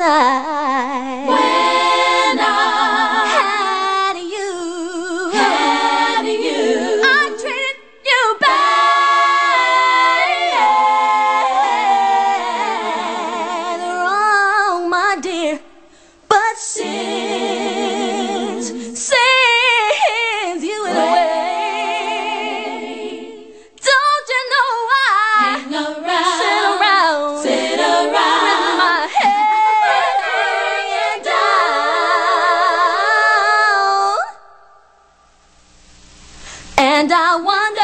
night when I had you. I treated you bad, wrong, my dear. But since you went away, don't you know I hang around, sit around sit around, with my head hanging down, and I wonder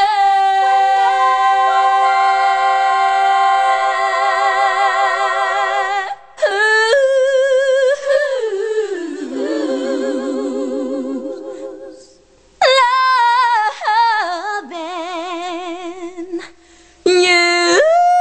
who's loving you.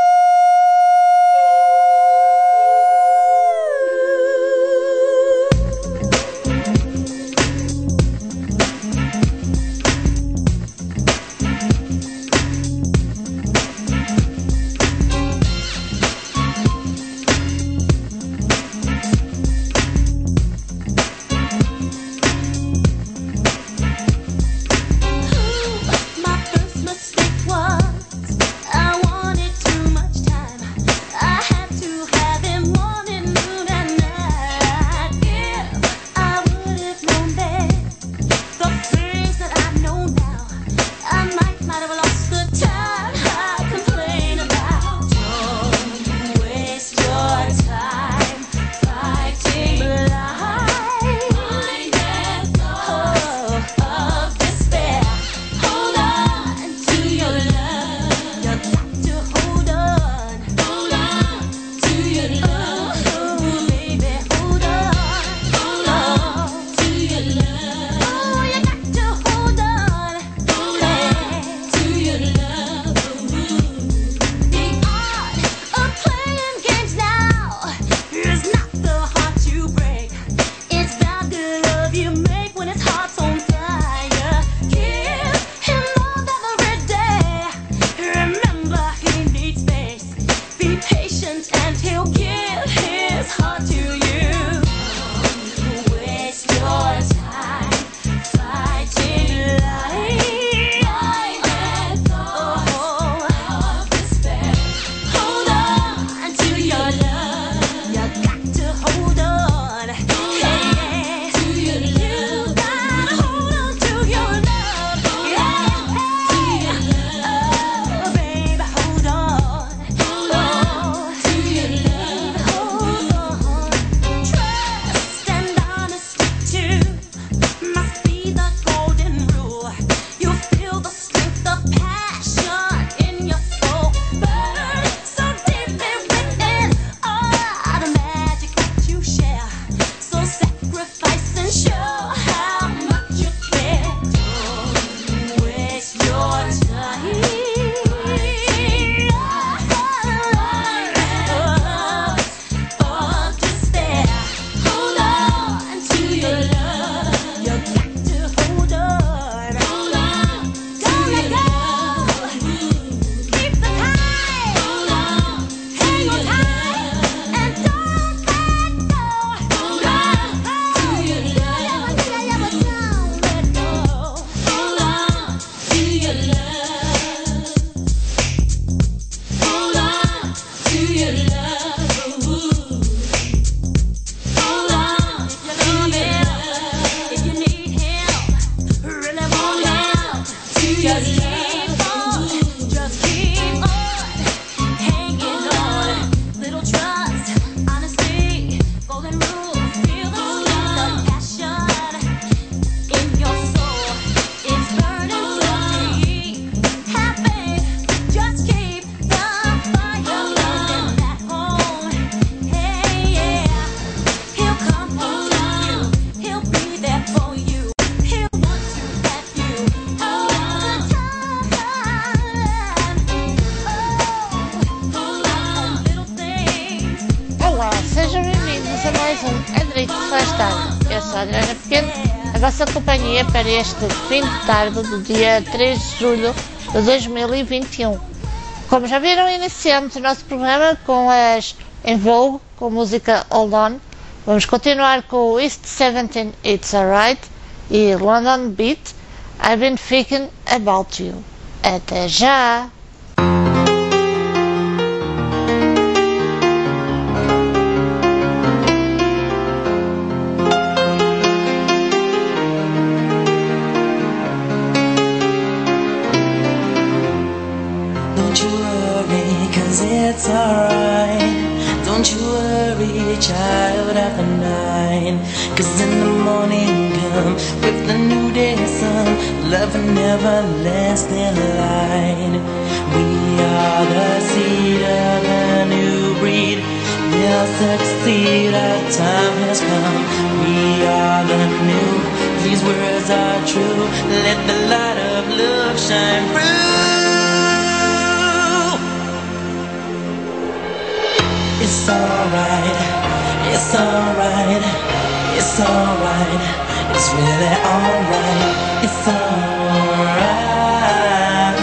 My first mistake was I wanted too much time. I had to have him morning, noon, and night. If I would have known then the things that I know now, I might have lost the time I complain about. Don't waste your time fighting blinded thoughts of despair. Hold on to your love. You got to hold on. Hold on to your love. Oh, baby, hold on. Hold on to your love. Oh, you got to hold on. Hold on to your love. The art of playing games now is not the heart you break. It's about the love you make when his heart's on fire. Give him love every day. Remember, he needs space. Be patient and he'll give his heart to you. Don't waste your time fighting blinded thoughts of despair. Hold on to your love. You got to hold on. Hey, to your love. You gotta hold on to your love. Yeah, to your love. Oh, baby, hold on. Hold on to your love. Hold on. Trust and honesty too must be the golden rule. You'll feel the strength of passion in your soul. Burn so deeply within. The magic that you share. So sacrifice and show how much you care. Don't waste your time. Of despair. Hold on to your love. You got to hold on. Hold on. Don't let go. Keep the time. Hold on. Hang on tight and don't let go. Hold on to your love. Don't let go. Hold on to your love. Hold on to your love. Hold on if you love him, if you need him, really want him. Just keep on hanging on. Little trust, honesty, golden rules. Feel the spark of passion in your soul. It's burning so deep. Have faith, just keep the fire burning at home. Hey, yeah, he'll come home to you. He'll be there for you. He'll want to have you all the time. Oh, hold on, little things. Olá, sejam bem-vindos a mais um A Direito Faz Tarde. Eu sou a Adriana Pequeno, a vossa companhia para este fim de tarde do dia 3 de julho de 2021. Como já viram, iniciamos o nosso programa com as En Vogue, com a música Hold On, Vamos continuar com o East 17 It's Alright e London Beat I've Been Thinking About You. Até já! Don't you worry, 'cause it's alright. Don't you worry, child of the night. 'Cause in the morning come with the new day sun, love and everlasting light. We are the seed of a new breed. We'll succeed, our time has come. We are the new, these words are true. Let the light of love shine through. It's alright, it's alright, it's alright, it's really alright, it's alright,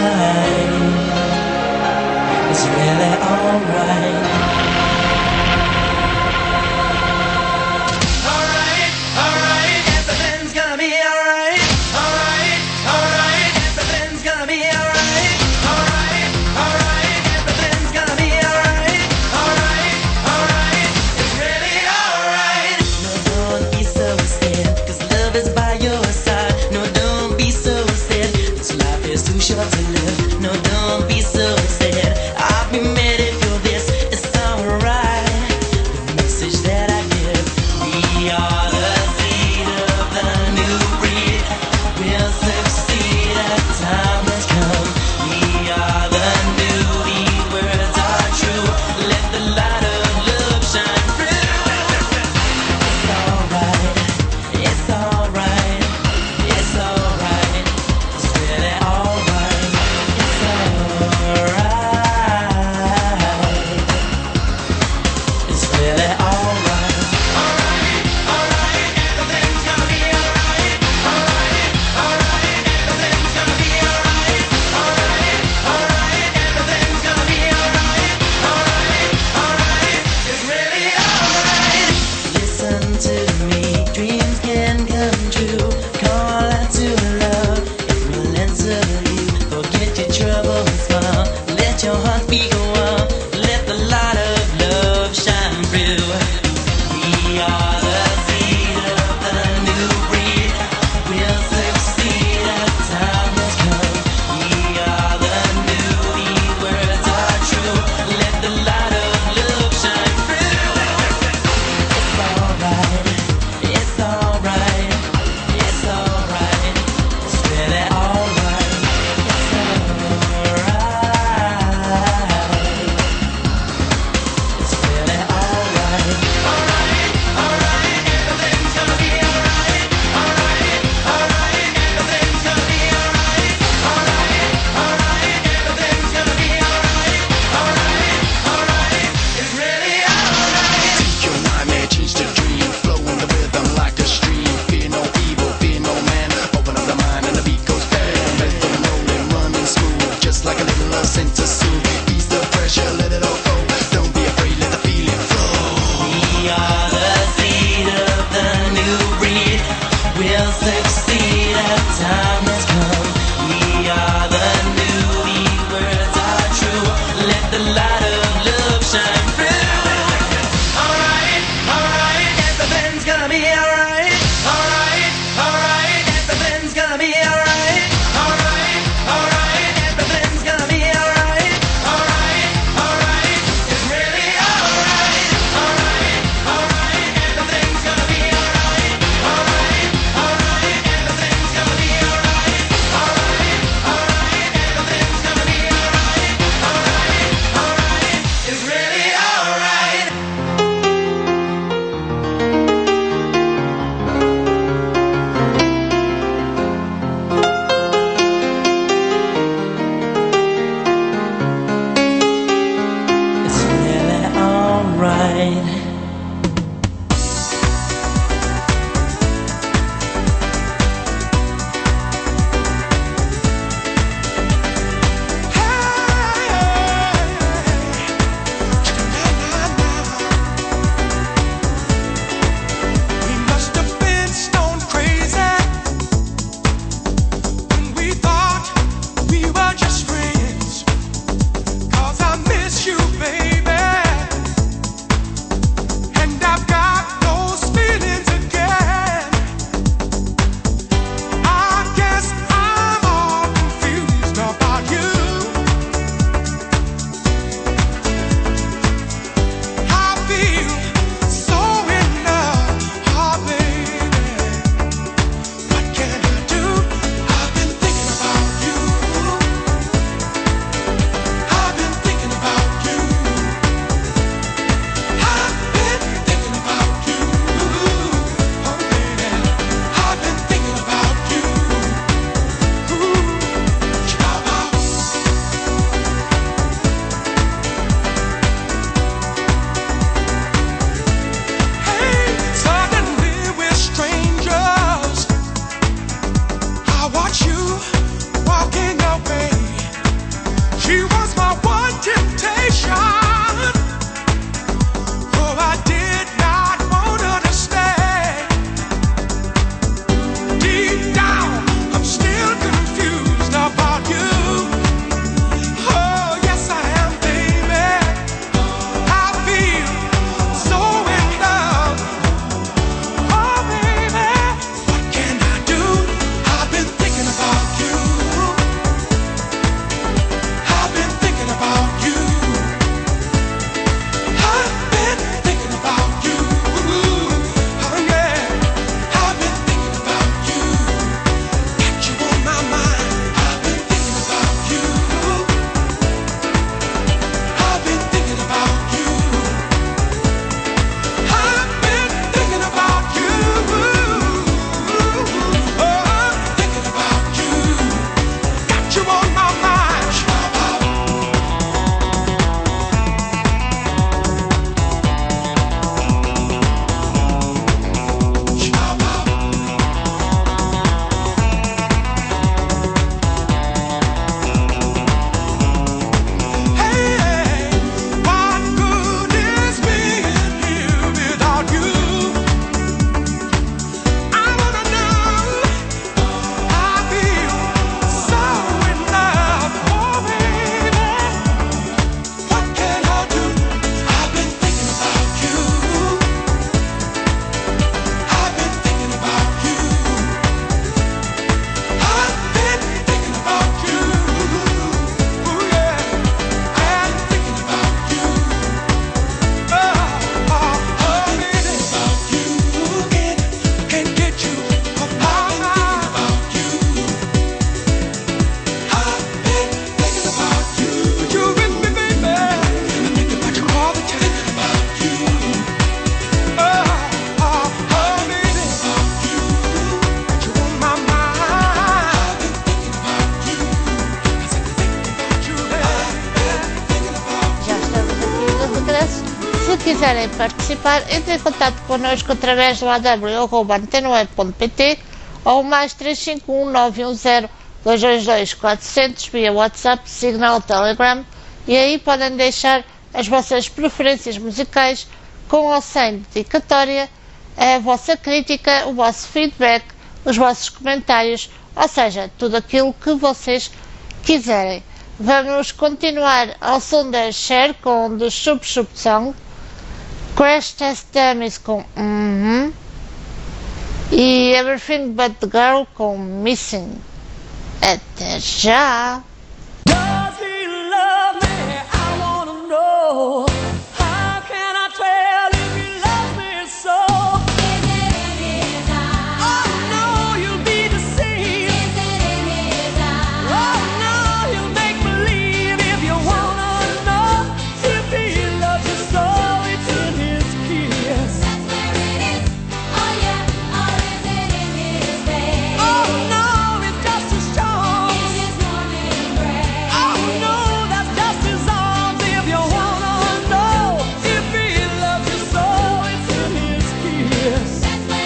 it's really alright. Alright, alright, everything's gonna be alright. Alright, alright, everything's gonna be alright. Alright, alright, everything's gonna be alright. Alright, alright, it's really alright. No, don't be so sad, 'cause love is by your side. No, don't be so sad, this life is too short to live. No, don't be so sad, I've been made it for this. It's alright, the message that I give. We are the seed of the new breed. We'll succeed, our time has come. We are the new, these words are true. Let the light of love shine through. It's alright, it's alright, it's alright, it's really alright, it's alright, it's really alright. Alright, alright, everything's gonna be alright. Alright, alright, everything's gonna be alright. Alright, alright, everything's gonna be alright. Alright, alright, it's really alright. Listen to me, dreams can come true. Call out to love, it will answer you. Forget your trouble and smile, let your heart be go on. Let the light of love shine through. We are the seed of the new breed. We'll succeed, our time has come. We are the new, these words are true. Let the light of love shine through. It's alright, it's alright, it's alright, it's really alright, it's alright, it's really alright. Alright, alright, everything's gonna be alright. Alright, alright, everything's gonna be alright. Alright, alright, everything's gonna be alright. Alright, alright, it's really alright. Take your nightmare, change the dream. Flow in the rhythm like a stream. Fear no evil, fear no man. Open up the mind and the beat goes bang. Let them rolling, running smooth, just like a little love sent to soothe. Ease the pressure, let it all go. Don't be afraid, let the feeling flow. We are the seed of the new breed. We'll succeed, our time has come. We are the new, these words are true. Let the light of love shine through. Alright, alright, everything's gonna be alright. Alright, alright, everything's gonna be alright. Alright, alright, everything's gonna be alright. Alright, alright, it's really alright. Alright, alright, everything's gonna be alright. Alright, alright, everything's gonna be alright. Alright, alright, everything's gonna be alright. Alright, alright, it's really alright. It's really alright. quiserem participar, entre em contato connosco através do aw.antenaweb.pt ou mais 351 910 222 400 via WhatsApp, Signal, Telegram, e aí podem deixar as vossas preferências musicais com ou sem dedicatória, a vossa crítica, o vosso feedback, os vossos comentários, ou seja, tudo aquilo que vocês quiserem. Vamos continuar ao som da Cher com The Sub Sub Song, Crash Test Dummies com e Everything But The Girl com Missing. Até já! Does he love me? I wanna know. How can I tell if he loves me so? Oh no, you'll be deceived. Oh no, you'll make believe if you wanna know. If he loves you so, it's in his kiss. Oh no, it's just as strong. Oh no, that's just his arms. If you wanna know, if he loves you so, it's in his kiss.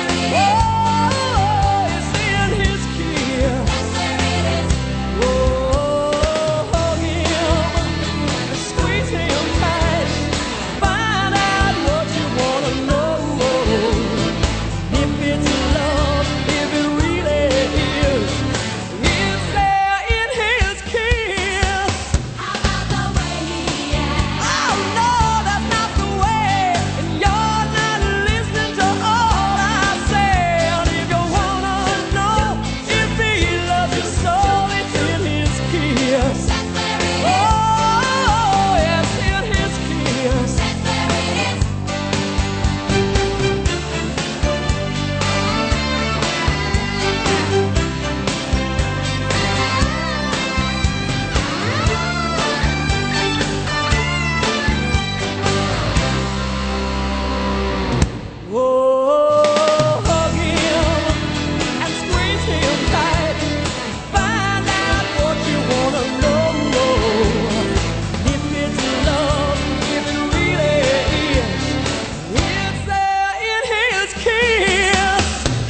Oh, it's in his kiss. Oh, hug him, squeeze him tight, find out what you wanna know. If it's love, if it really is there in his kiss? Oh no, that's not the way, and you're not listening to all I say. And if you wanna know if he loves you so, it's in his kiss. Oh, it's in his kiss. Oh, hug him and squeeze him tight. Find out what you wanna know. If it's love, if it really is, it's there in his kiss.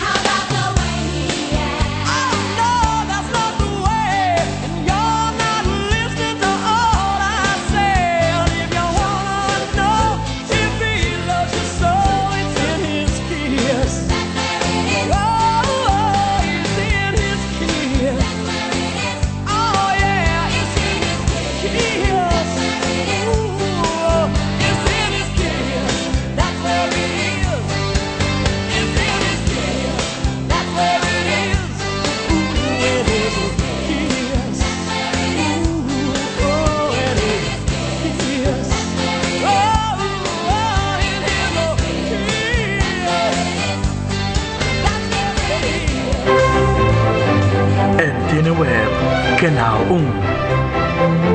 Oh no, that's not the way, and you're not listening to all I say. And if you wanna know if he loves you so, it's in his kiss. Oh, it's in his kiss. Oh yeah, it's in his kiss. Ooh, it's in his kiss. That's where it is. It's in his kiss. That's where it is. Ooh, it is his kiss. Ooh, oh, it is his kiss. Oh, it is his kiss. That's where it is. Antenne Web, Kanal 1.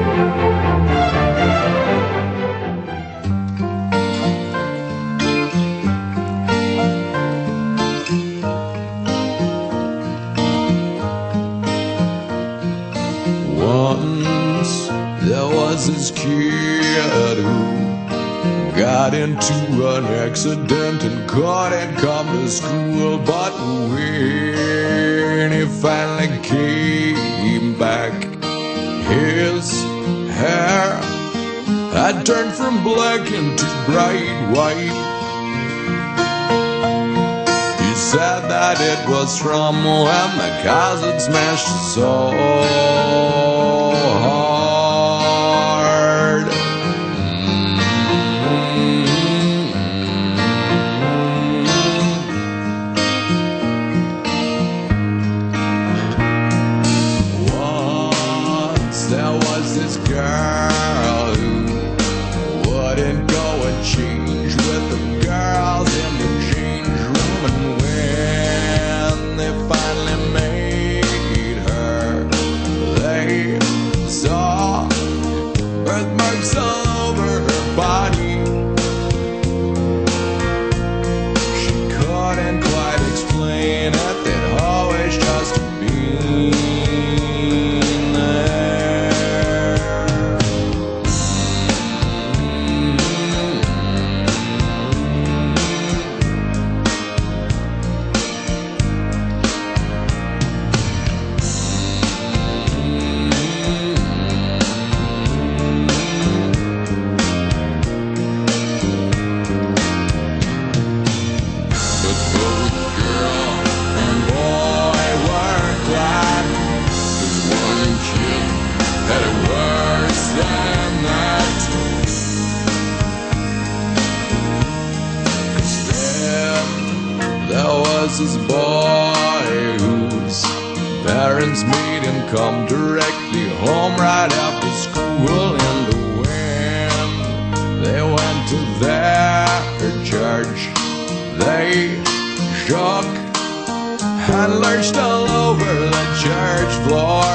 Once there was this kid who got into an accident and couldn't come to school. But when he finally came back, his hair had turned from black into bright white. He said that it was from when the cars had smashed so hard. Once there was this girl who wouldn't go and change with the girls in the change room, and when they finally made her, they his boy whose parents made him come directly home right after school. In the wind, they went to their church. They shook and lurched all over the church floor.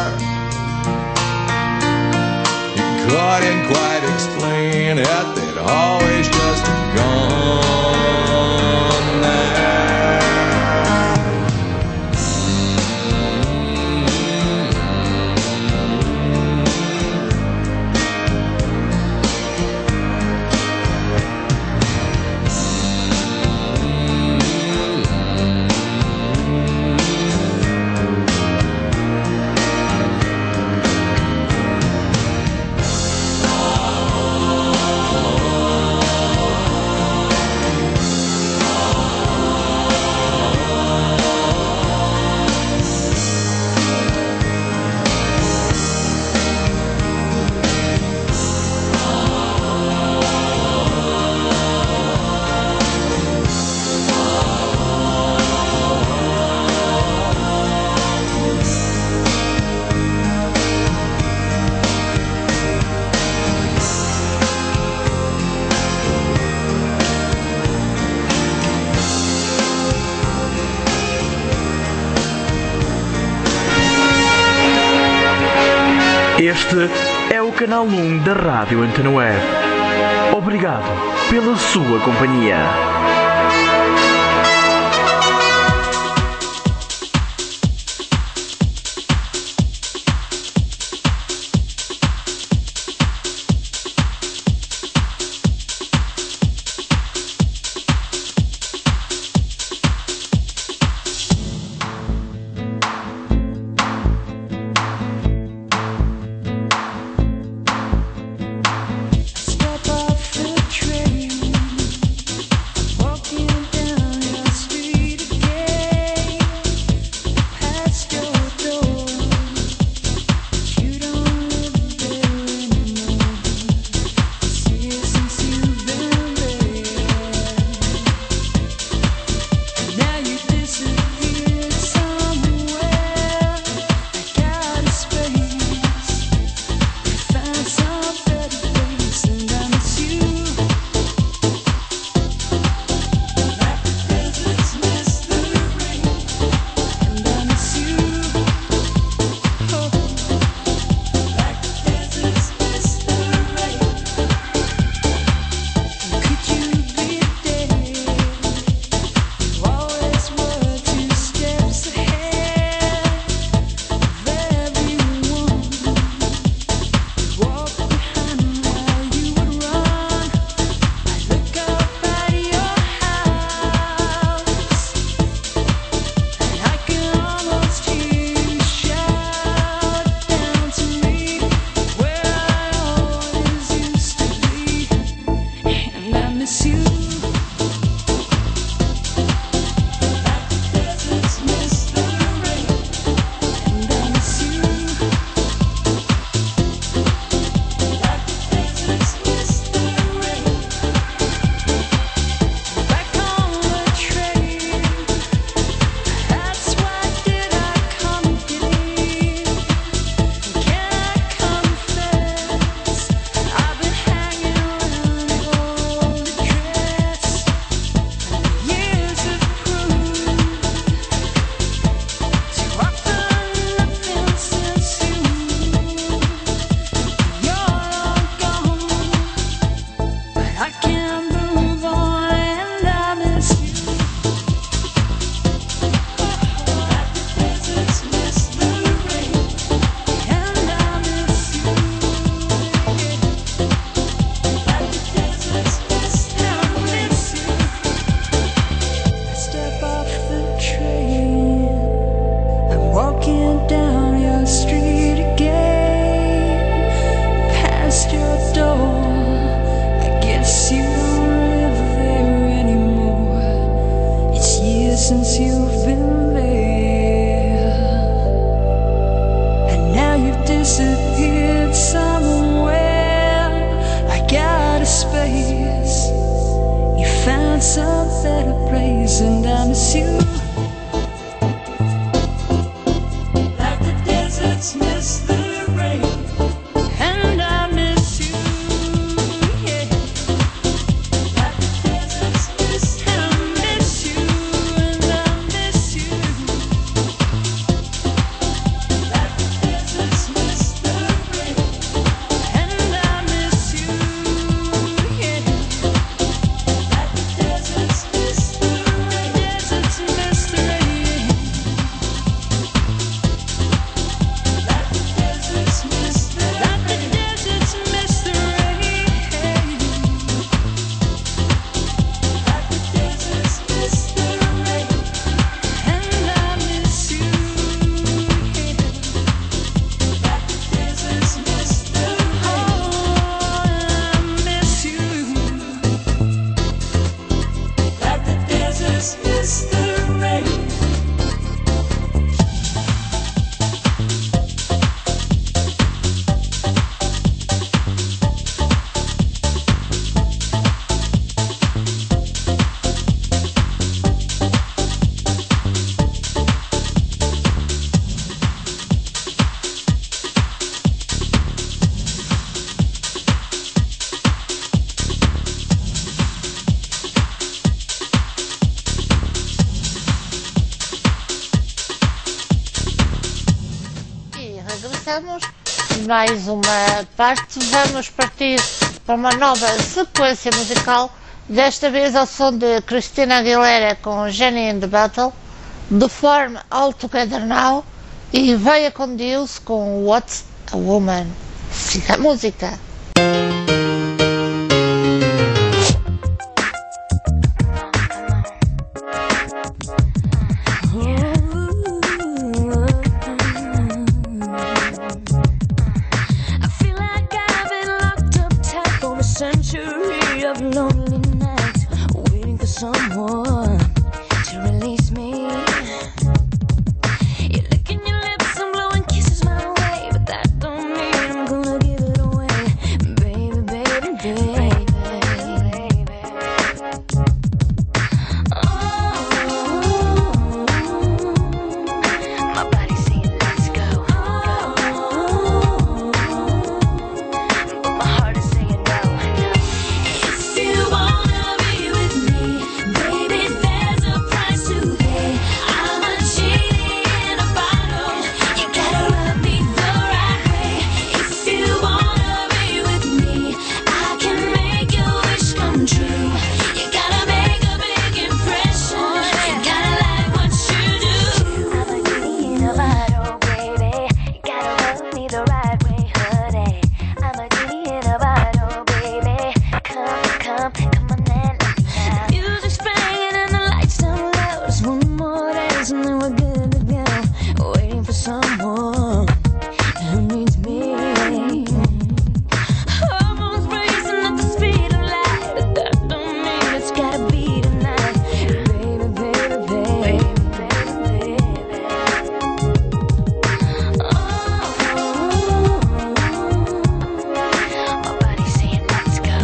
He couldn't quite explain it, they'd always just gone there. Este é o canal 1 da Rádio Antena Web. Obrigado pela sua companhia. Step off the train, walking down your street again, past your door. You don't live there anymore. It's years since you've been there, and now you disappeared somewhere. Like out of space, you found some better place, and I miss you. Like the deserts miss the rain, and I miss you. Oh, like the deserts miss the rain. Could you be there? You always were 2 steps ahead of everyone. Walk behind while you would run. I look up at your house, and I can almost hear you shout down to me where I always used to be, and I miss you. Like the deserts miss the rain, and I miss you. Like the deserts miss the rain. Back on the train, that's why did I come again? Can I confess, I've been hanging around your old address. Years have proved too often nothing since you're all gone. But I can't move on, and I miss you. Like the deserts miss the rain, and I miss you. Like the deserts miss the rain, I miss you. I step off the train, I'm walking down your street again, past your door. I guess you don't live there anymore. It's years since you've been there, and now you've disappeared somewhere. Like out of space, you found some better place, and I miss you. regressamos. Mais uma parte. Vamos partir para uma nova sequência musical. Desta vez ao som de Christina Aguilera com Jenny in the Battle, The Form All Together Now e Veia com Deus com What's a Woman. Siga a música. I feel like I've been locked up tight for a century of lonely nights, waiting for someone to release me. You're licking your lips and blowing kisses my way, but that don't mean I'm gonna give it away, baby, baby, baby. Oh, my body's saying let's go, but my heart is saying no. If you wanna be with me, baby, there's a price to pay. I'm a genie in a bottle. You gotta rub me the right way. If you wanna be with me, I can make your wish come true. You gotta make a big impression. Gotta like what you do. I'm a genie in a bottle, baby. You gotta rub me the right way, honey. I'm a genie in a bottle, baby. Come on and let me out. Music's playing and the lights down low. Just one more dance and then we're good to go. Waiting for someone who needs me. Hormones racing at the speed of light, but that don't mean it's gotta be tonight, baby, baby, baby, baby, baby. Oh, my body's saying let's go,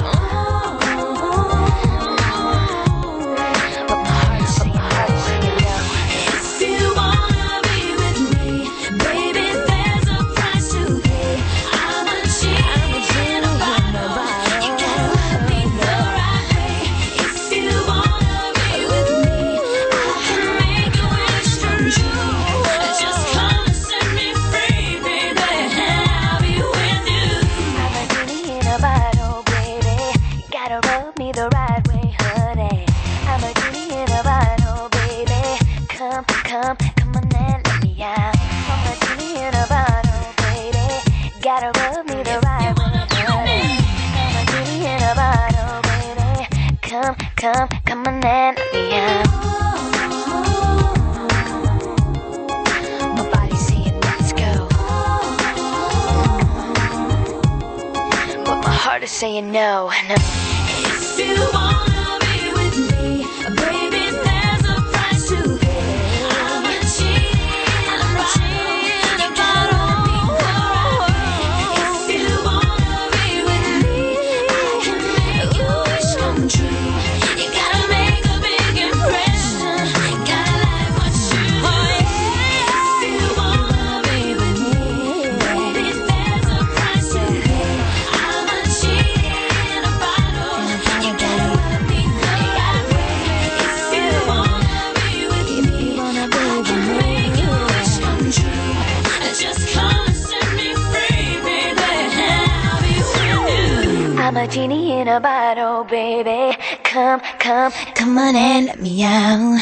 but my heart's saying no. If you wanna be with me, baby, there's a price to pay. I'm a genie in a bottle. You gotta rub me the right way. If you wanna be with me, I can make a wish come true. Just come and set me free, baby, and I'll be with you. I'm a genie in a bottle, baby. You gotta rub me the right way, honey. I'm a genie in a bottle, baby. Come on and let me out. I'm a genie in a bottle, baby. Gotta rub me the right way, honey. I'm a genie in a bottle, baby. Come on and let me out. My body's saying let's go, but my heart is saying no. If you wanna be with me, baby, there's a price to pay. I'm a genie in a bottle. If you wanna be with me, I can make your wish come true. You gotta make a big impression. Gotta like what you do. If you wanna be with me, baby, there's a price to pay. I'm a genie in a bottle. You gotta rub me the right way. If you wanna be with me, I can make your wish come true. Just come and set me free, baby, and I'll be with you. I'm a genie in a bottle, baby. Come on and let me out.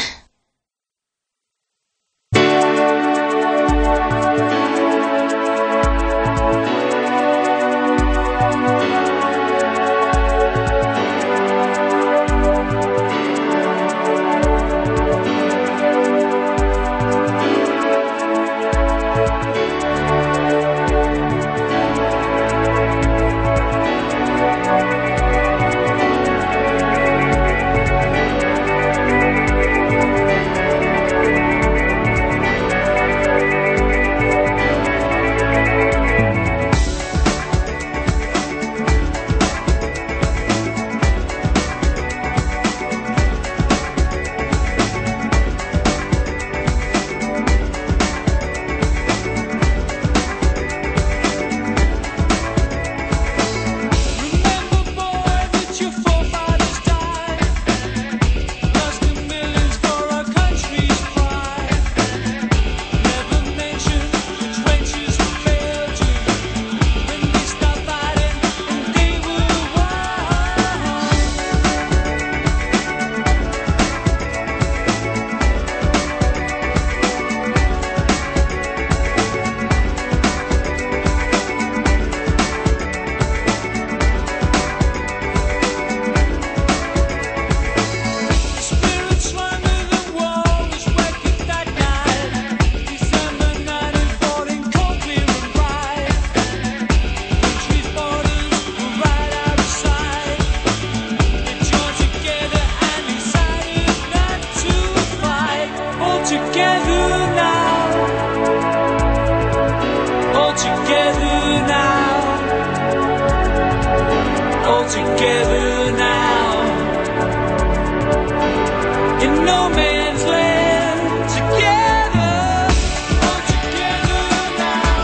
no man's land together. All together now.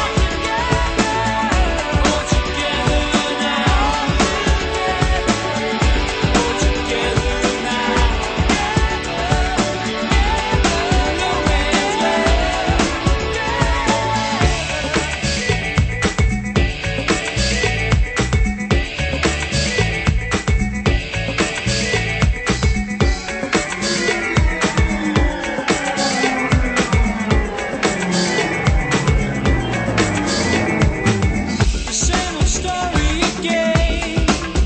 All together now. All together now. No man's land. The same old story again.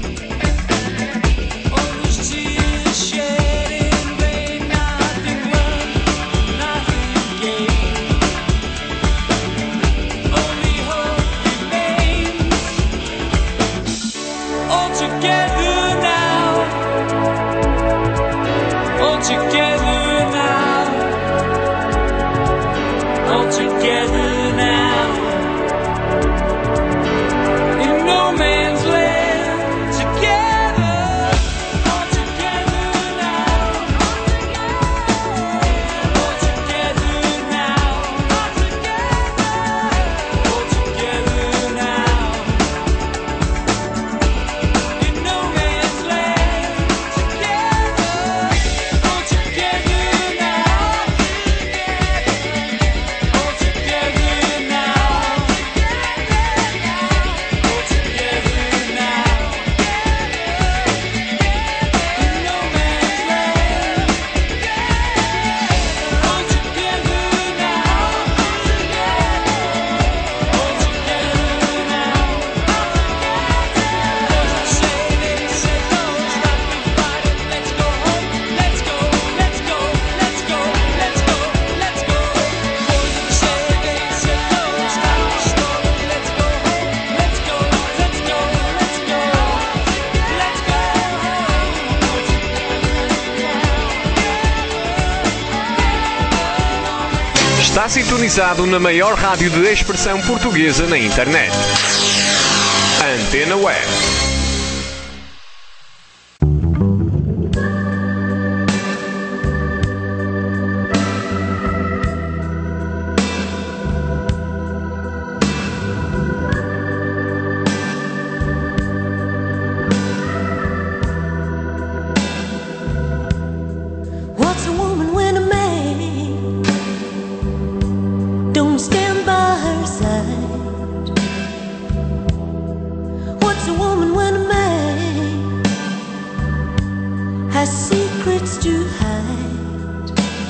All those tears shed in vain. Nothing learned, nothing gained. Only hope remains. All together now. All together now. All together now. In no man's land together. All together now. All together now. All together now. In no man's land together. All together now. All together now. All together now. In no man's land. All together now. All together now. Boys say they said no, stop the fighting, let's go home, let's go, let's go, let's go, let's go, let's go. Boys say they said no, stop the story, let's go home, let's go, let's go, let's go, let's go Está sintonizado na maior rádio de expressão portuguesa na internet. Antena Web. What's a woman when a man don't stand by her side? What's a woman when a man has secrets to hide?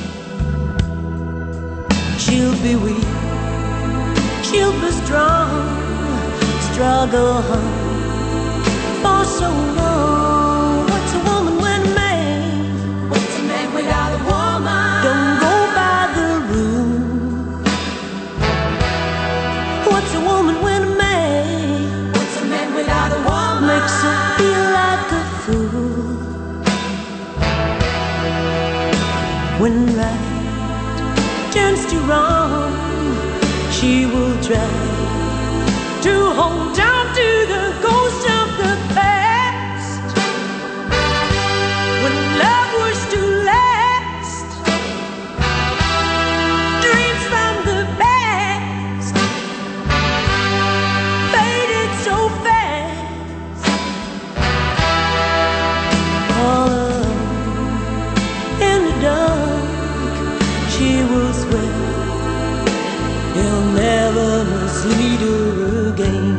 She'll be weak, she'll be strong, struggle for so long. What's a woman when a man? What's a man without a woman? Don't go by the rule. What's a woman when a man? What's a man without a woman? Makes her feel like a fool. When right turns to wrong, she will try to hold on to the ghost of the past. When love was to last, dreams from the past faded so fast. All alone in the dark, she will swear he'll never mislead her again.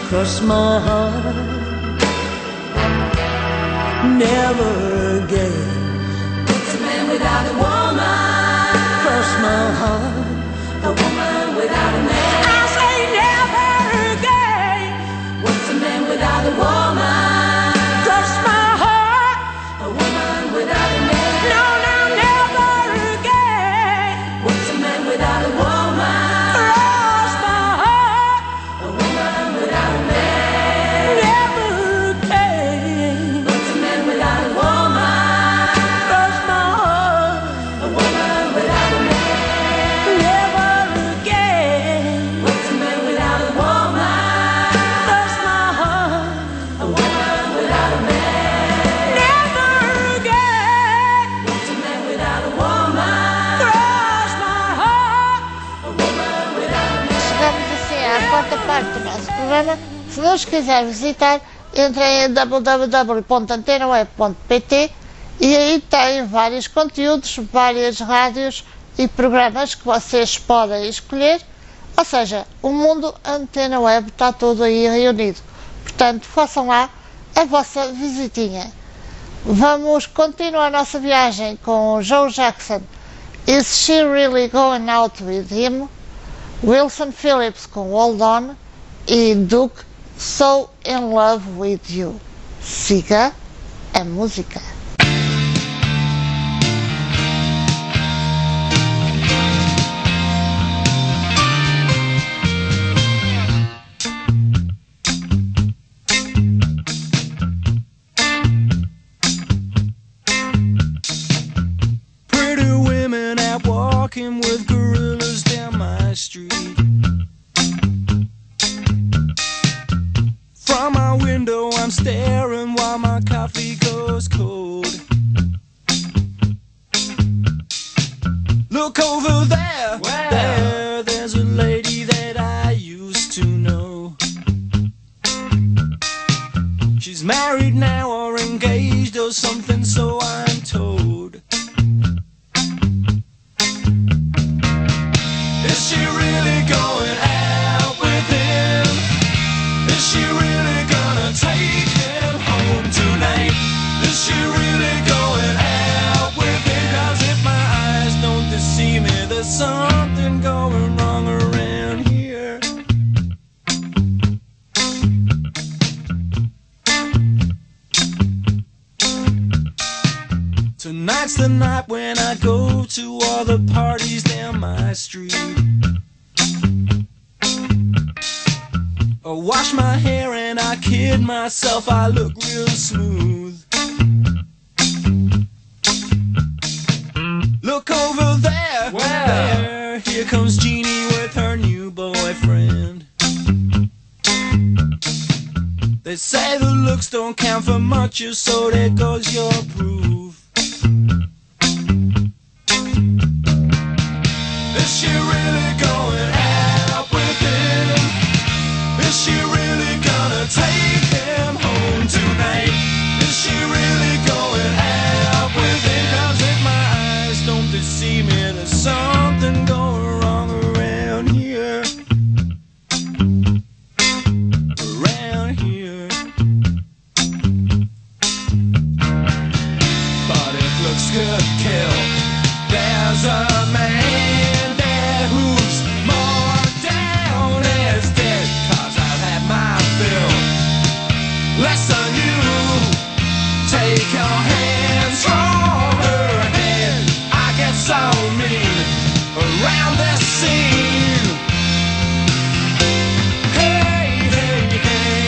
cross my heart, never again. What's a man without a woman? Cross my heart, A woman without a man. I say never again. What's a man without a woman? Cross my heart, A woman without a man. no, no, never again. What's a man without a woman? Cross my heart, A woman without a man. never again. What's a man without a woman? Cross my heart, A woman without a man. never again. What's a man without a woman? Cross my heart, A woman without a man. never again. What's a man without a woman? Cross my heart. A woman without a man. Chegamos assim à quarta parte do nosso programa. Se nos quiser visitar, entrem em www.antenaweb.pt e aí tem vários conteúdos, várias rádios e programas que vocês podem escolher. Ou seja, o mundo Antena Web está todo aí reunido. Portanto, façam lá a vossa visitinha. Vamos continuar a nossa viagem com Joe Jackson. Is She Really Going Out With Him? Wilson Phillips com Hold On e Duke So In Love With You. Siga a música. Pretty women out walking with gorillas down my street. From my window I'm staring while my coffee goes cold. Look over there, there's a lady that I used to know. She's married now or engaged or something, so I'm told. Is she really going out with him? Is she really gonna take him home tonight? Is she really going out with him? 'Cause if my eyes don't deceive me, there's something going wrong around here. Tonight's the night when I go to all the parties down my street. I wash my hair and I kid myself, I look real smooth. Look over there, there, here comes Jeannie with her new boyfriend. They say the looks don't count for much, so there goes your proof. Is she really going out with him? Is she really gonna take him home tonight? Is she really going out with him? 'Cause if my eyes don't deceive me, there's something going wrong around here. Around here. But if looks could kill, there's a man there who's more down as dead. 'Cause I've had my fill. Less than you. Take your hands from her head. I get so mean around this scene. Hey, hey, hey.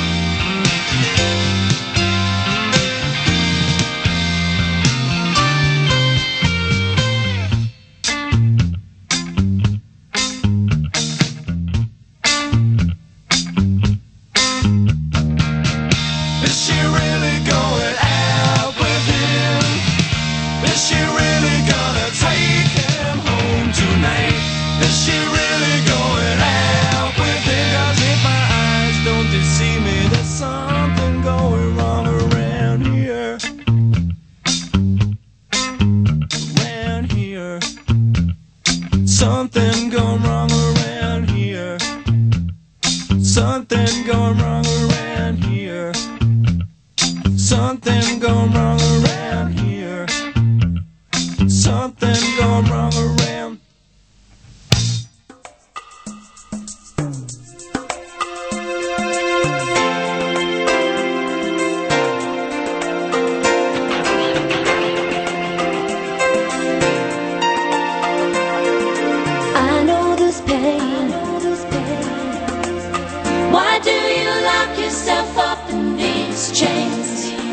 Is she really going out with him? Is she really gonna take him home tonight? Is she really going out with him? 'Cause if my eyes don't deceive me, there's something going wrong around here. Around here. Something going wrong around here. Something Something going wrong around here. Something going wrong around here. Something going wrong around. I know this pain. Why do you lock yourself up in these chains?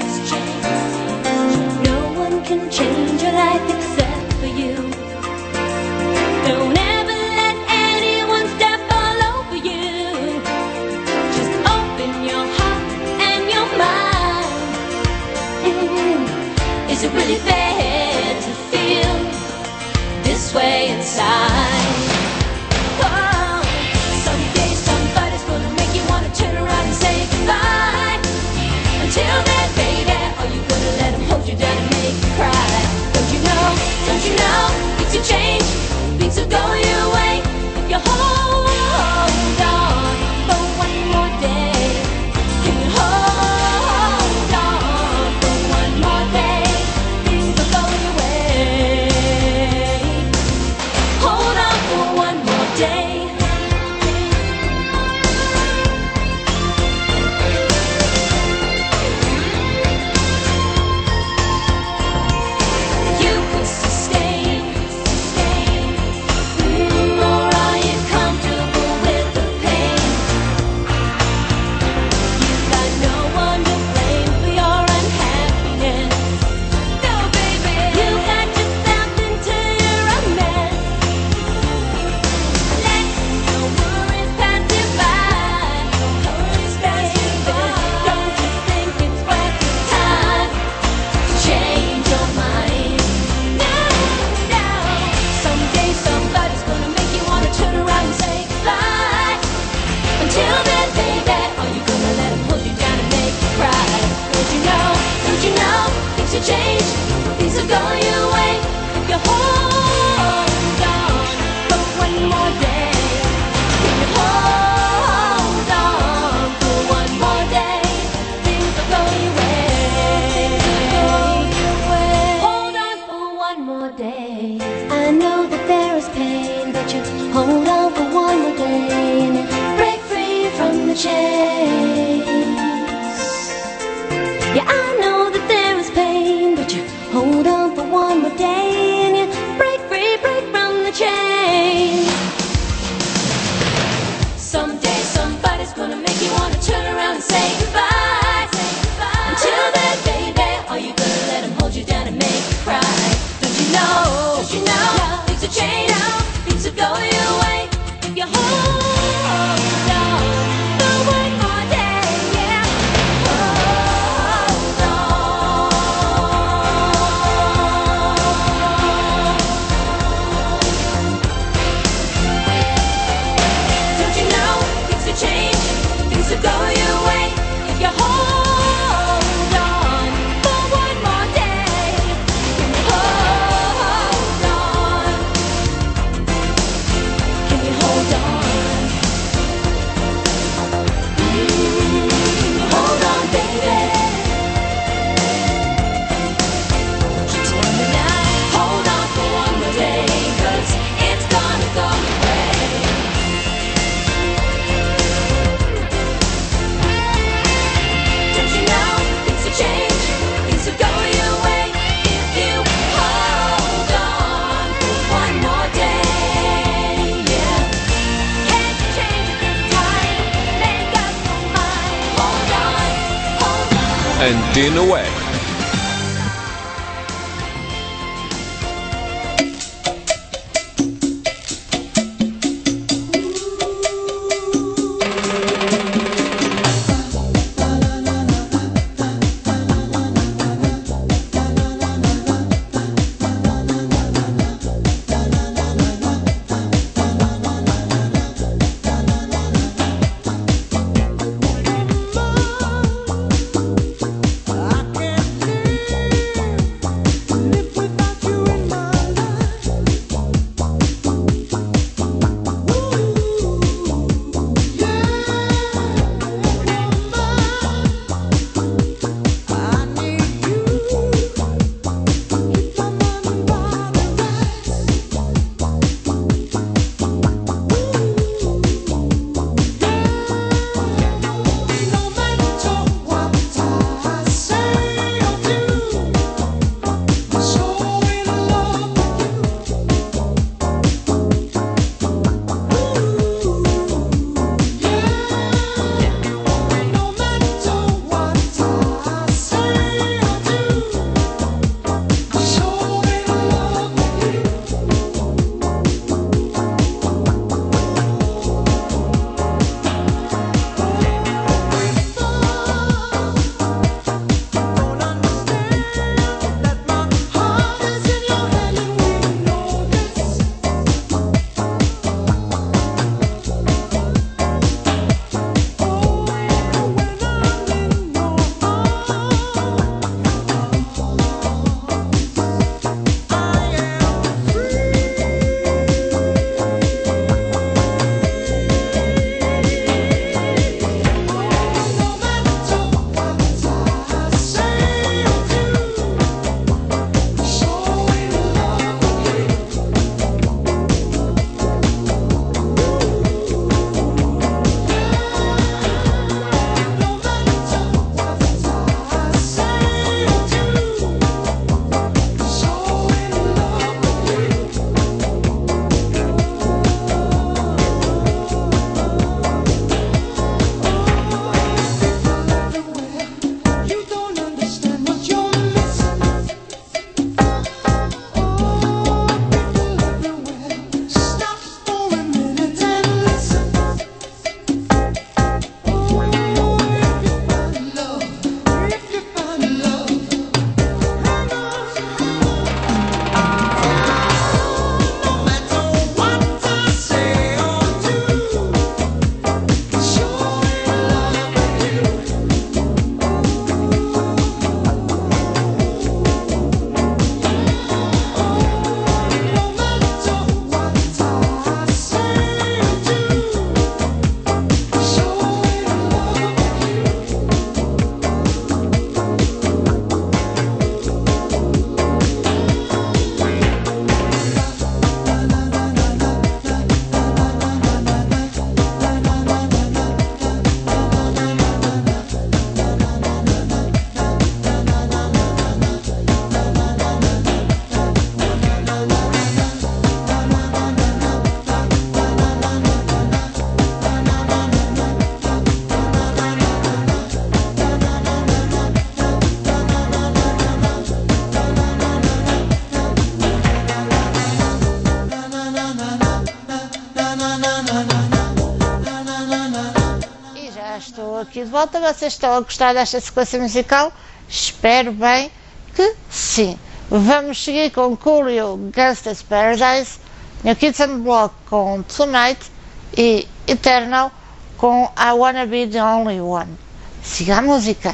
No one can change your life except for you. Don't ever let anyone step all over you. Just open your heart and your mind. Is it really fair to feel this way inside? Oh, someday somebody's gonna make you wanna turn around and say goodbye. Until then, baby, are you gonna let him hold you down and make you cry? Don't you know, things will change, things will go your way. If you hold on for one more day, can you hold on for one more day? Things will go your way. Hold on for one more day. You could sustain, or are you comfortable with the pain? You've got no one to blame for your unhappiness. No, baby, you got yourself into your mess. Let no worries pass you by. Don't you think it's worth your time to change your mind? No, no. Someday somebody's gonna make you wanna turn around and say goodbye. Until then, baby, are you gonna let him hold you down and make you cry? Don't you know, things will change, things will go your way. If you hold on for one more day, can you hold on for one more day? Things will go your way. Hold on for one more day. I know that there is pain, but you hold on for one more day and you break free from the chains. Yeah, I know that there is pain, but you hold on for one more day and you break free from the chains. Someday somebody's gonna make you wanna turn around and say goodbye. Until then, baby, are you gonna let him hold you down and make you cry? Don't you know, things will change, things will go your way. If you hold on for one more day, yeah. Hold on. Don't you know, things will change, things will go your way. If you hold on for one more day, can you hold on? Can you hold on? Hold on, baby. Just one night, hold on for one more day, 'cause it's gonna go your way. Don't you know, things will change, things will go your way. If you hold on for one more day, yeah. Can't change it this time, make up your mind. Hold on, hold on. Antena Web. I can't aqui de volta. Vocês estão a gostar desta sequência musical? Espero bem que sim. Vamos seguir com Coolio, Gangsta's Paradise, New Kids on the Block com Tonight e Eternal com I Wanna Be the Only One. Siga a música.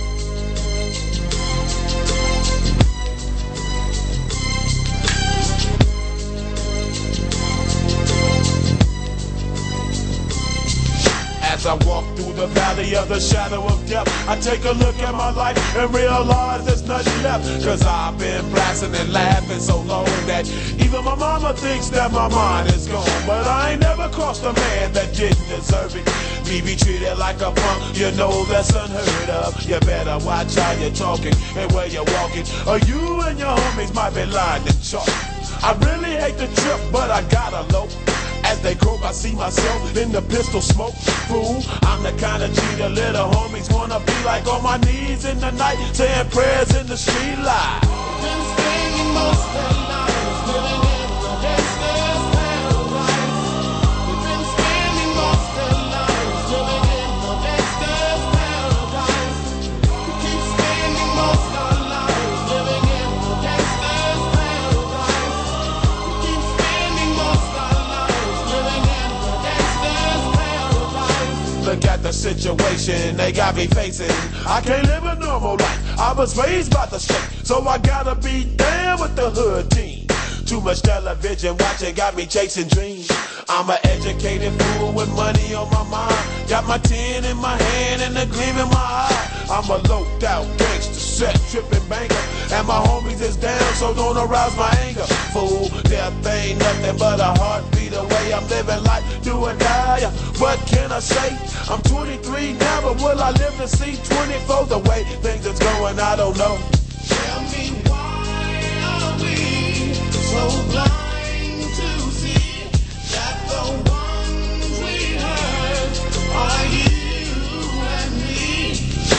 As I walk through the valley of the shadow of death, I take a look at my life and realize there's nothing left. Cause I've been blasting and laughing so long that even my mama thinks that my mind is gone. But I ain't never crossed a man that didn't deserve it. Me be treated like a punk, you know that's unheard of. You better watch how you're talking and where you're walking, or you and your homies might be lying to chalk. I really hate the trip, but I gotta low. As they croak, I see myself in the pistol smoke. Fool, I'm the kind of G the little homies wanna be like, on my knees in the night, saying prayers in the street light. Been spending most of the night living in the gangster's paradise. We've been spending most of the night living in the gangster's paradise. We keep spending most of our lives living in the gangster's paradise. We keep spending most of our lives living in the gangster's paradise. Look at the situation they got me facing. I can't live a normal life. I was raised by the state, so I gotta be down with the hood team. Too much television watching got me chasing dreams. I'm an educated fool with money on my mind. Got my tin in my hand and a gleam in my eye. I'm a loped out gangster, set tripping banker, and my homies is down, so don't arouse my anger. Fool, death ain't nothing but a heartbeat away. I'm living life, do or die. What can I say? I'm 23 now, but will I live to see 24? The way things is going, I don't know. Tell me why are we so blind to see that the ones we hurt are you and me?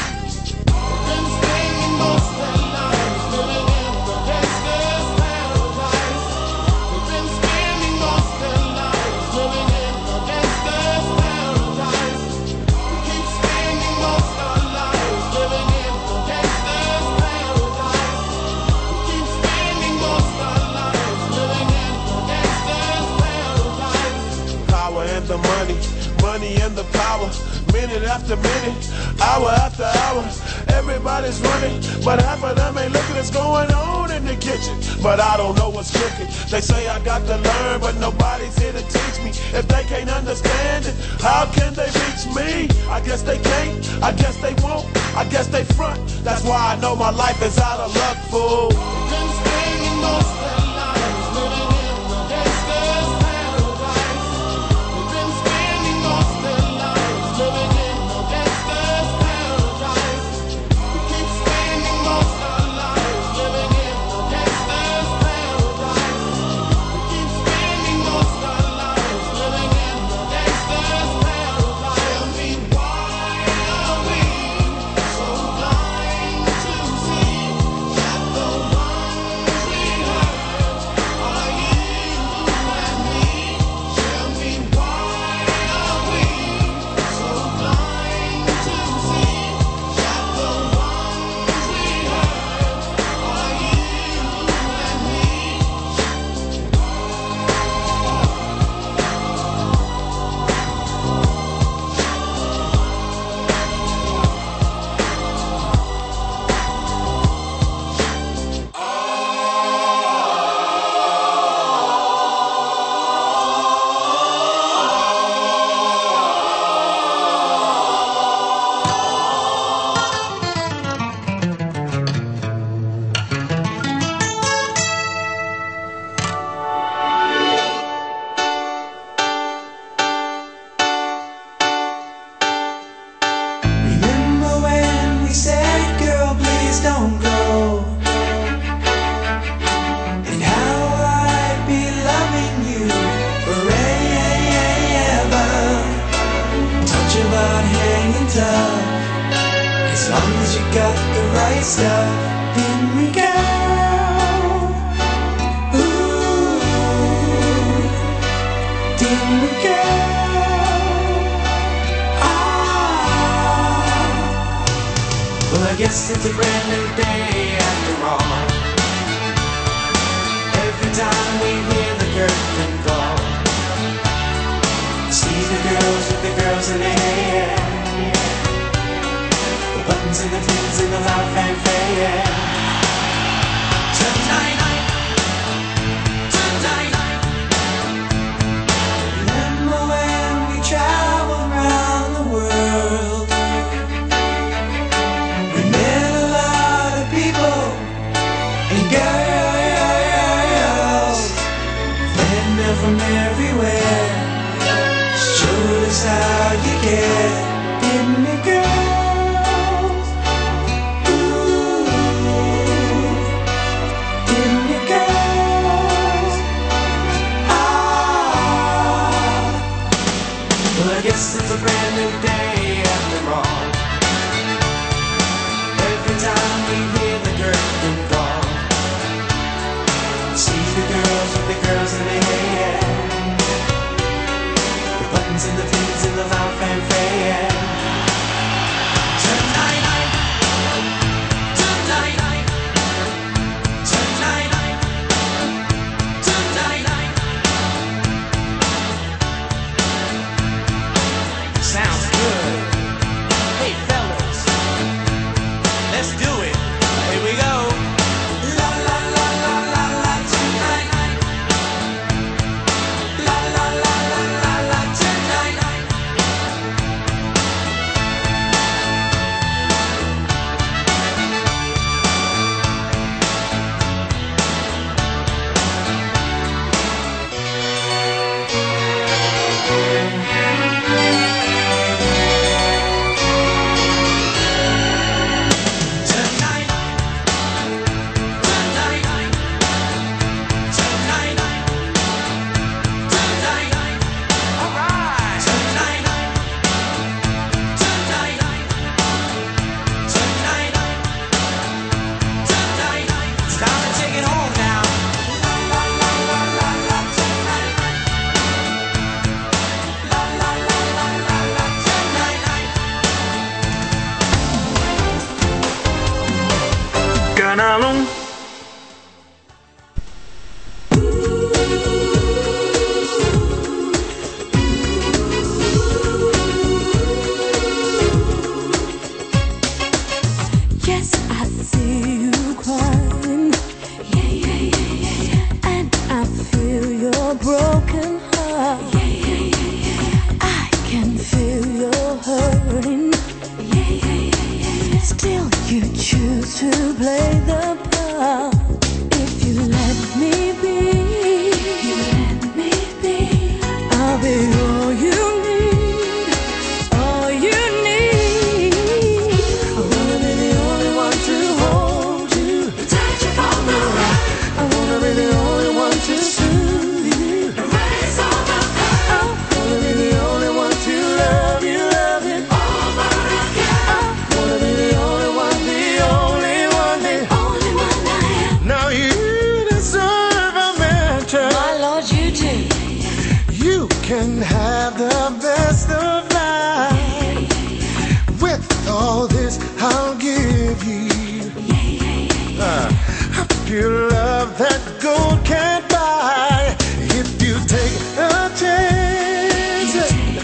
Been spending most of our lives living in the gangster's paradise. We've been spending most of our lives living in the gangster's paradise. We keep spending most of our lives living in the gangster's paradise. We keep spending most of our lives living in the gangster's paradise. Power and the money, money and the power. Minute after minute, hour after hour, everybody's running, but half of them ain't looking what's going on in the kitchen. But I don't know what's cooking. They say I got to learn, but nobody's here to teach me. If they can't understand it, how can they reach me? I guess they can't, I guess they won't, I guess they front. That's why I know my life is out of luck, fool. Been spending most of our lives living in the gangster's paradise. We've been spending most of our lives living in the gangster's paradise. We keep spending most of our lives living in the gangster's paradise. We keep spending most of our lives living in the gangster's paradise. Tell me why are we so blind to see that the ones we hurt are you and me? Tell me why are we so blind to see that the ones we hurt are you and me? Remember when we said, girl, please don't go? And how I'd be loving you forever. Touch about hanging tough. As long as you got the right stuff. Then we go. Ooh, then we go. Ah. Well, I guess it's a brand new day after all. Every time we hear the curtain call, see the girls with the girls in their hair, the buttons and the pins and the loud fanfare. Tonight, remember when we traveled around the world? We met a lot of people and girls, and they're from everywhere. Showed us how you get, didn't it, girls? Ooh, didn't it, girls? Ah, well, I guess it's a brand new day after all. Every time we hear the curtain call, see the girls with the girls in their hair, the buttons and the pins and the loud fanfare. Tonight, tonight, tonight, tonight. Sounds good. Hey fellas, let's do it. Here we go. La la la la la la tonight. La la la la la la tonight. Tonight, tonight, tonight, all right. Tonight, tonight, it's time to take it home now. La la la la la la tonight. La la la la la la tonight. Canal 1. Yes, I see you crying. Yeah, yeah, yeah, yeah, yeah. And I feel your broken heart. Yeah, yeah, yeah, yeah, yeah. I can feel your hurting. Yeah, yeah, yeah, yeah, yeah. Still, you choose to play the part. If you let me be, you let me be. I'll be all you need, all you need. I wanna be the only one to hold you, touch you from the right. I wanna be the only one to soothe you, erase all the pain. I wanna be the only one to love you over again. I wanna be the only one, the only one, the only one I am. Now you deserve a mention. My Lord, you do. You can have the best of life. With all this, I'll give you a pure love that gold can't buy. If you take a chance,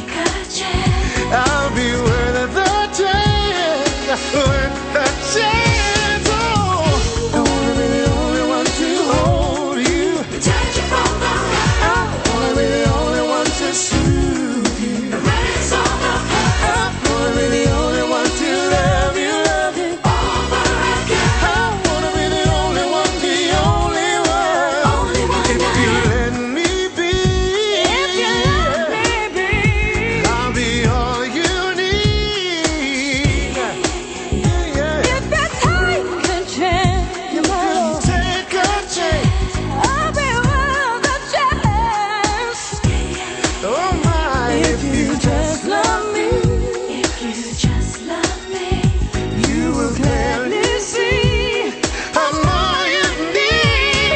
I'll be worth the chance, worth the chance. Oh, I wanna be the only one to hold you, touch you from the right. I wanna be the only one to soothe you, erase all the pain. I wanna be the only one to love you over again. I wanna be the only one, the only one. If you let me be, I'll be all you need. Yeah. If I take a chance, You can take a chance. I'll be worth the chance. Oh my, If you just love me, you will gladly see. I know you need.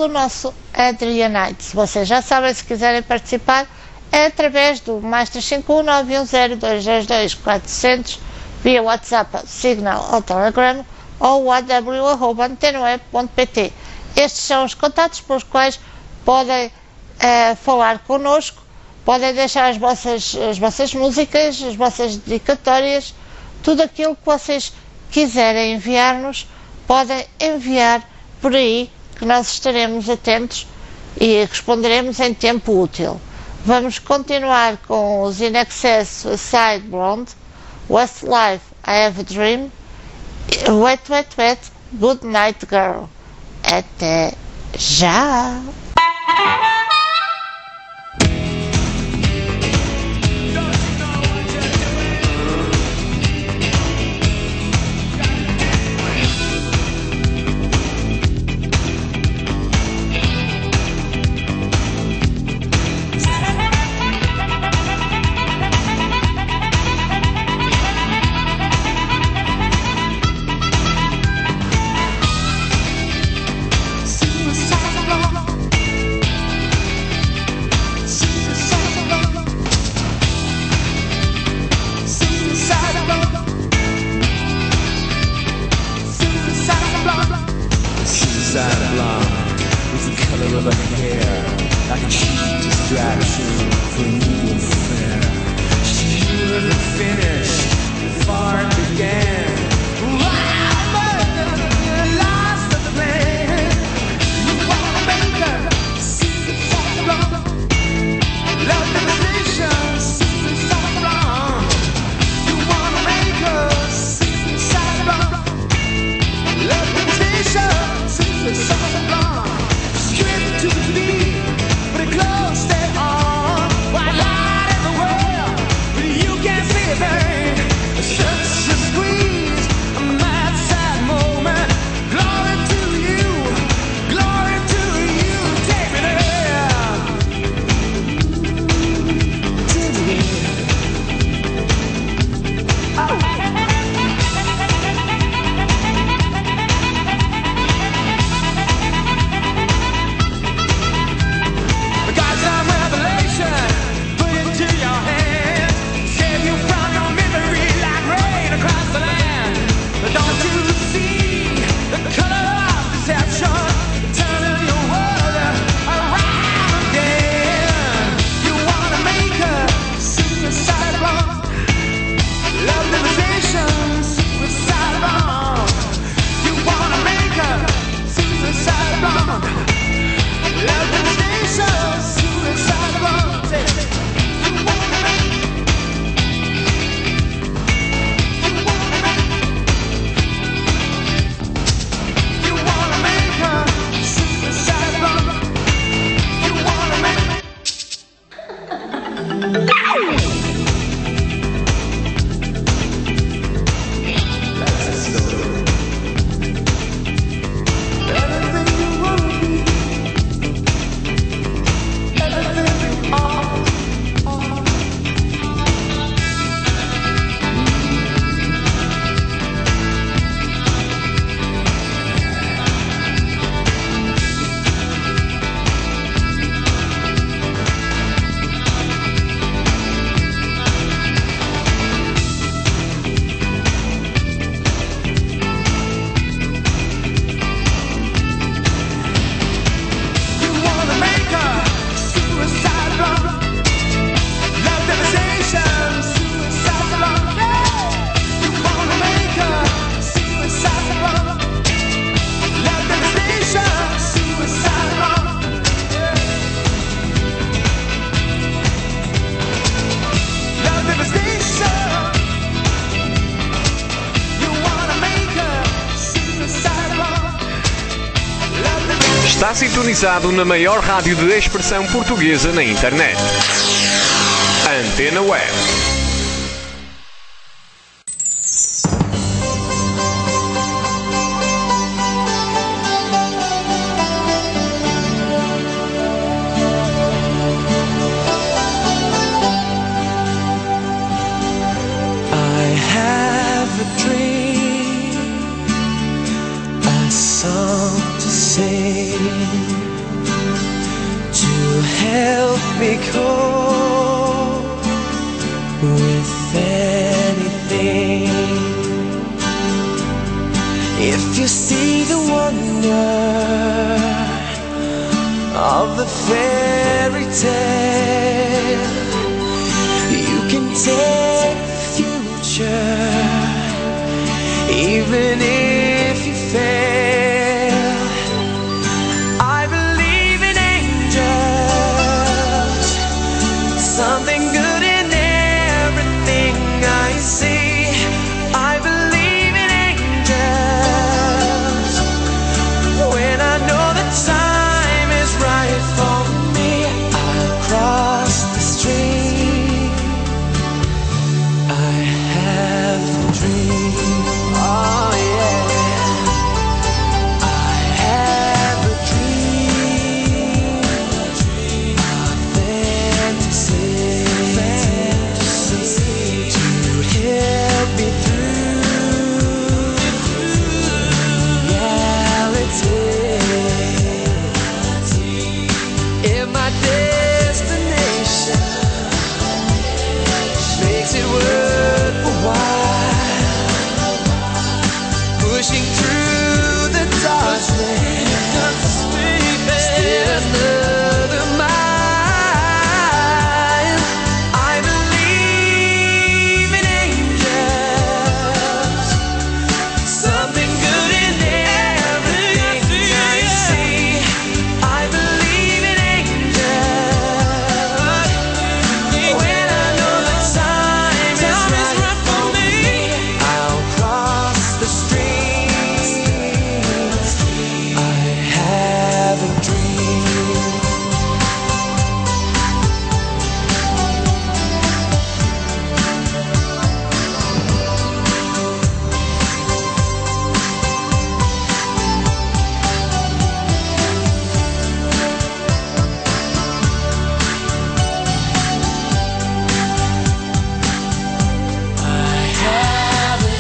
pelo nosso Adrianite. Se vocês já sabem, se quiserem participar, é através do mais 351-910-222-400 via WhatsApp, Signal ou Telegram ou aw@antenaweb.pt. Estes são os contatos pelos quais podem falar connosco, podem deixar as vossas músicas, as vossas dedicatórias, tudo aquilo que vocês quiserem enviar-nos, podem enviar por aí, que nós estaremos atentos e responderemos em tempo útil. Vamos continuar com os In Excess, Suicide Blonde, Westlife, I Have a Dream, Wet Wet Wet, Good Night Girl. Até já! Suicide blonde is the color of her hair, like a cheap distraction for a new affair. She knew it would finish before it began. Lost the plan. You wanna make her suicide blonde. Love devastation, suicide blonde. You wanna make her suicide blonde. Love devastation, suicide blonde. Straight to the beat, but it close stay on. White light everywhere, but you can't see a thing. Such a squeeze, a mad sad moment. Glory to you, glory to you. Take me there, take me there. Oh. Got some revelation, put it to your hand. Save you from your misery like rain across the land. But don't you see the color of deception turning your world around again? You wanna make her suicide blonde. Love devastation, suicide blonde. You wanna make her suicide blonde. Love devastation, suicide blonde. You wanna make, you wanna make her suicide blonde. You wanna make. That's the story. Everything you wanna be. Everything you are. You wanna make her suicide blonde. Love devastation, suicide blonde. You wanna make her suicide blonde. Love devastation, suicide blonde. Love devastation. You wanna make her suicide blonde. Love devastation. Está sintonizado na maior rádio de expressão portuguesa na internet. Antena Web. I have a dream, a song to sing. reminder of the fairy tale. You can take the future, even if you fail. I believe in angels, something good in everything I see. I believe in angels when I know the time is right for me. I'll cross the street. I have a dream. Oh yeah, I have a dream, a fantasy to help me through reality. If my destination makes it worth a while, pushing through the darkness, still another mile. I believe in angels, something good in everything I see. I believe in angels when I know the time is right for me. I'll cross the street. I have a dream. I have a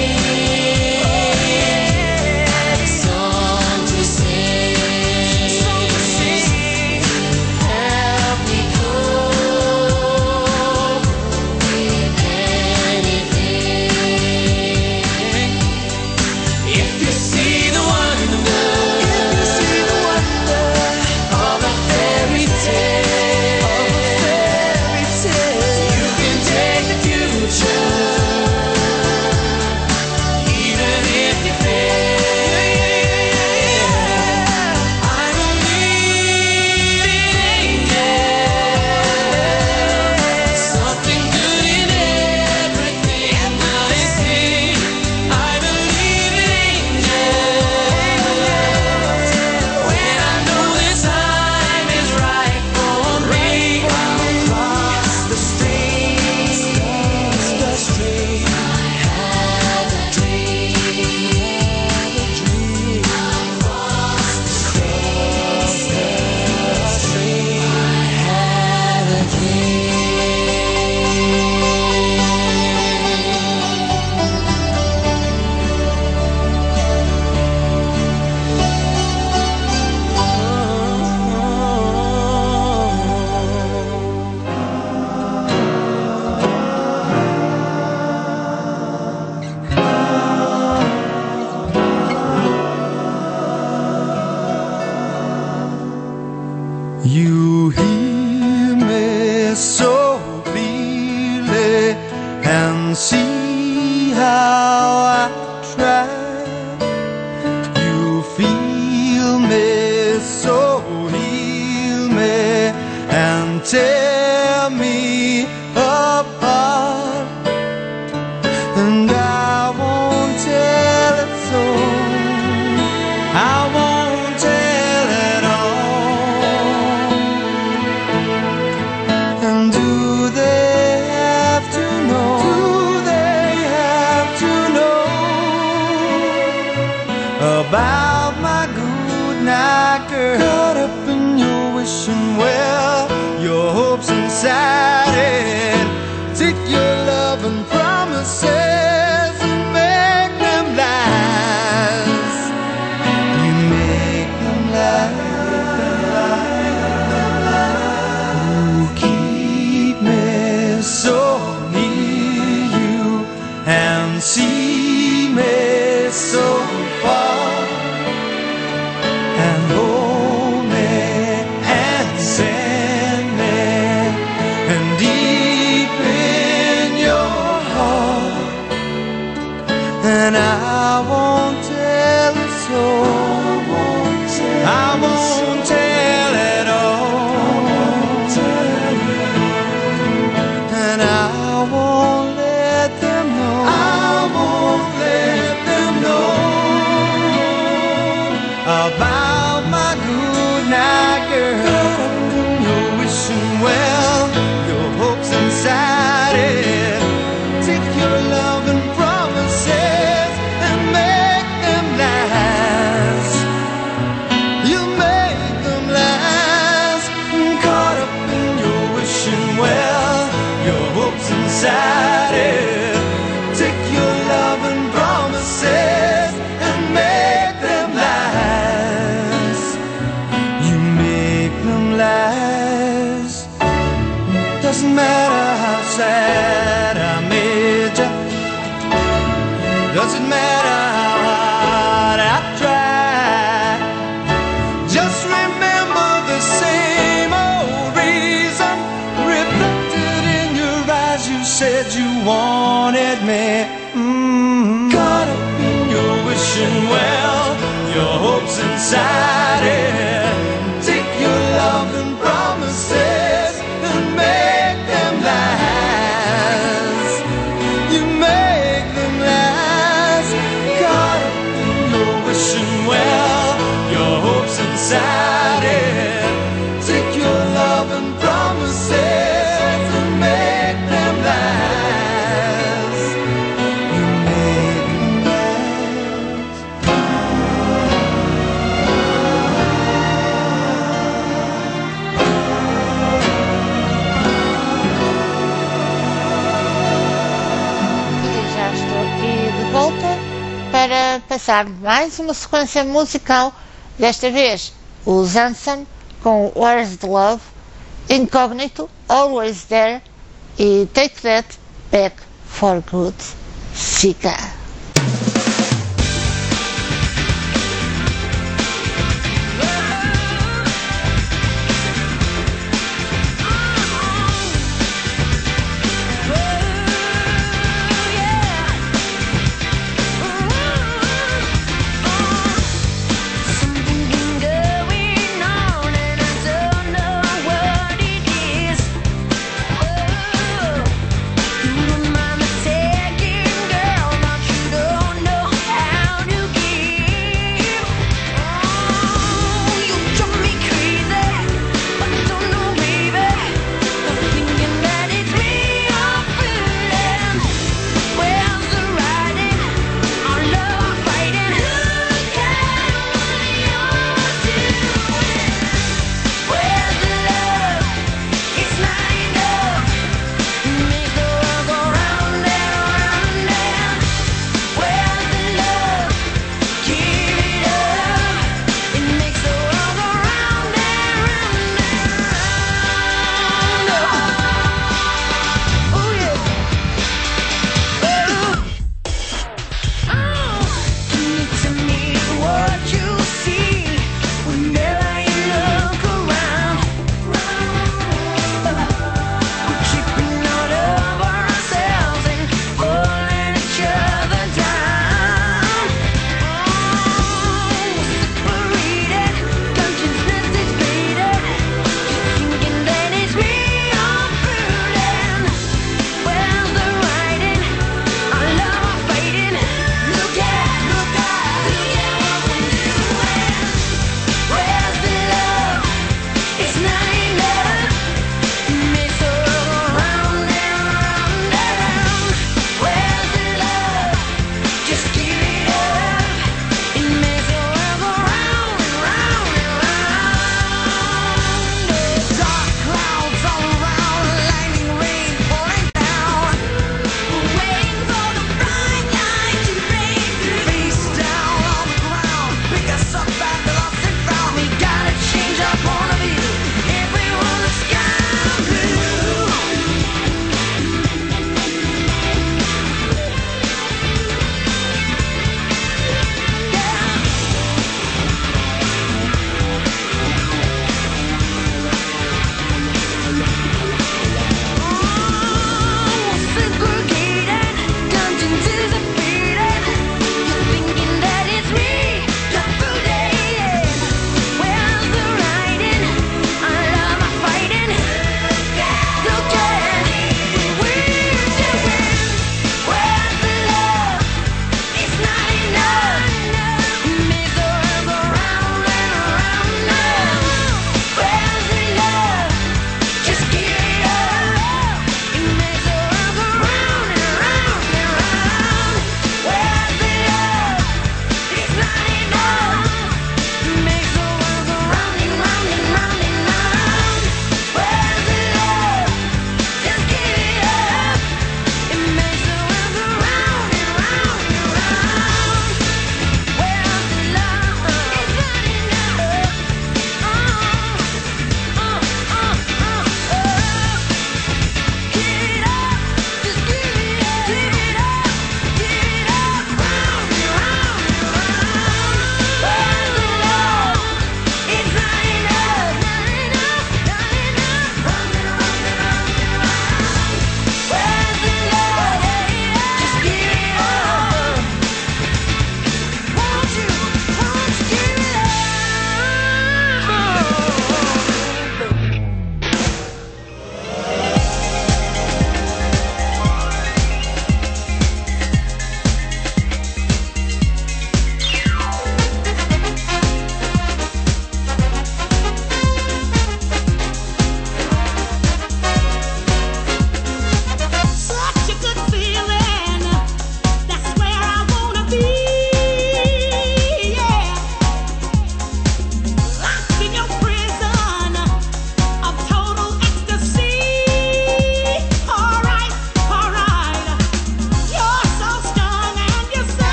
dream, song to sing, help me cope with anything. If you see the wonder of a fairy tale, you can take the future, even if you fail. I believe in angels, something good in everything I see. I believe in angels when I know the time is right for me. I'll cross the street. I have a dream. I'll cross the street. I have a dream. You hear me so clearly and see how I try. You feel me, so heal me and tear me apart. And I won't tell it so. I won't tell it all. And do they have to know? Do they have to know about my good night girl? Caught up in your wishing well, your hopes inside it. Take your love and promises and make them lies. You make them lies. Keep me so near you and see me so far. and deep in your heart, and I won't tell it so. I won't tell it all, and I won't let them know. I won't let them know about my good night, girl. You're wishing well, your hopes inside it. Take your love and promises and make them last. You make them last. Caught up in your wishing well, your hopes inside it. Take your love and promises and make them last. You make them last. Doesn't matter how sad I made you. Doesn't matter how hard I tried. Just remember the same old reason reflected in your eyes. You said you wanted me. Caught up in your wishing well, your hopes inside it. Take your love and promises and make them last. You make them last. Caught up in your wishing well, your hopes inside it. Take your love and promises and make them last. You make them last. E já estou aqui de volta para passar mais uma sequência musical, desta vez os Hanson com Where's the Love, Incognito, Always There e Take That Back for Good. Fica! Something going on and I don't know what it is. Oh, you don't mind me taking, girl, not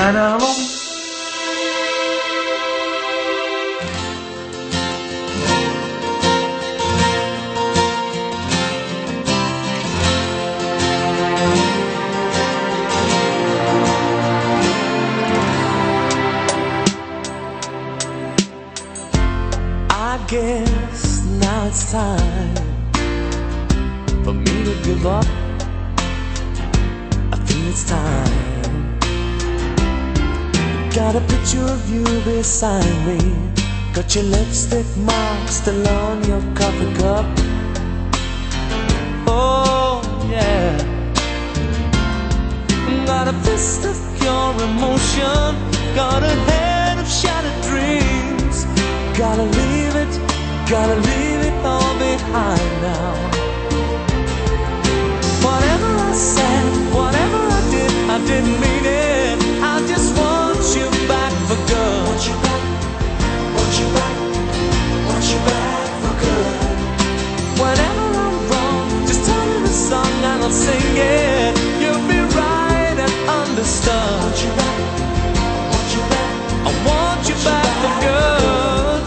Canalong. I guess now it's time for me to give up. I feel it's time. Got a picture of you beside me. Got your lipstick mark still on your coffee cup. Oh yeah. Got a fist of pure emotion. Got a head of shattered dreams. Gotta leave it all behind now. Whatever I said, whatever I didn't mean it. I just want you back for good. Want you back, want you back, want you back for good. Whenever I'm wrong, just tell me the song and I'll sing it. You'll be right and understood. Want you back, want you back, I want you back for good.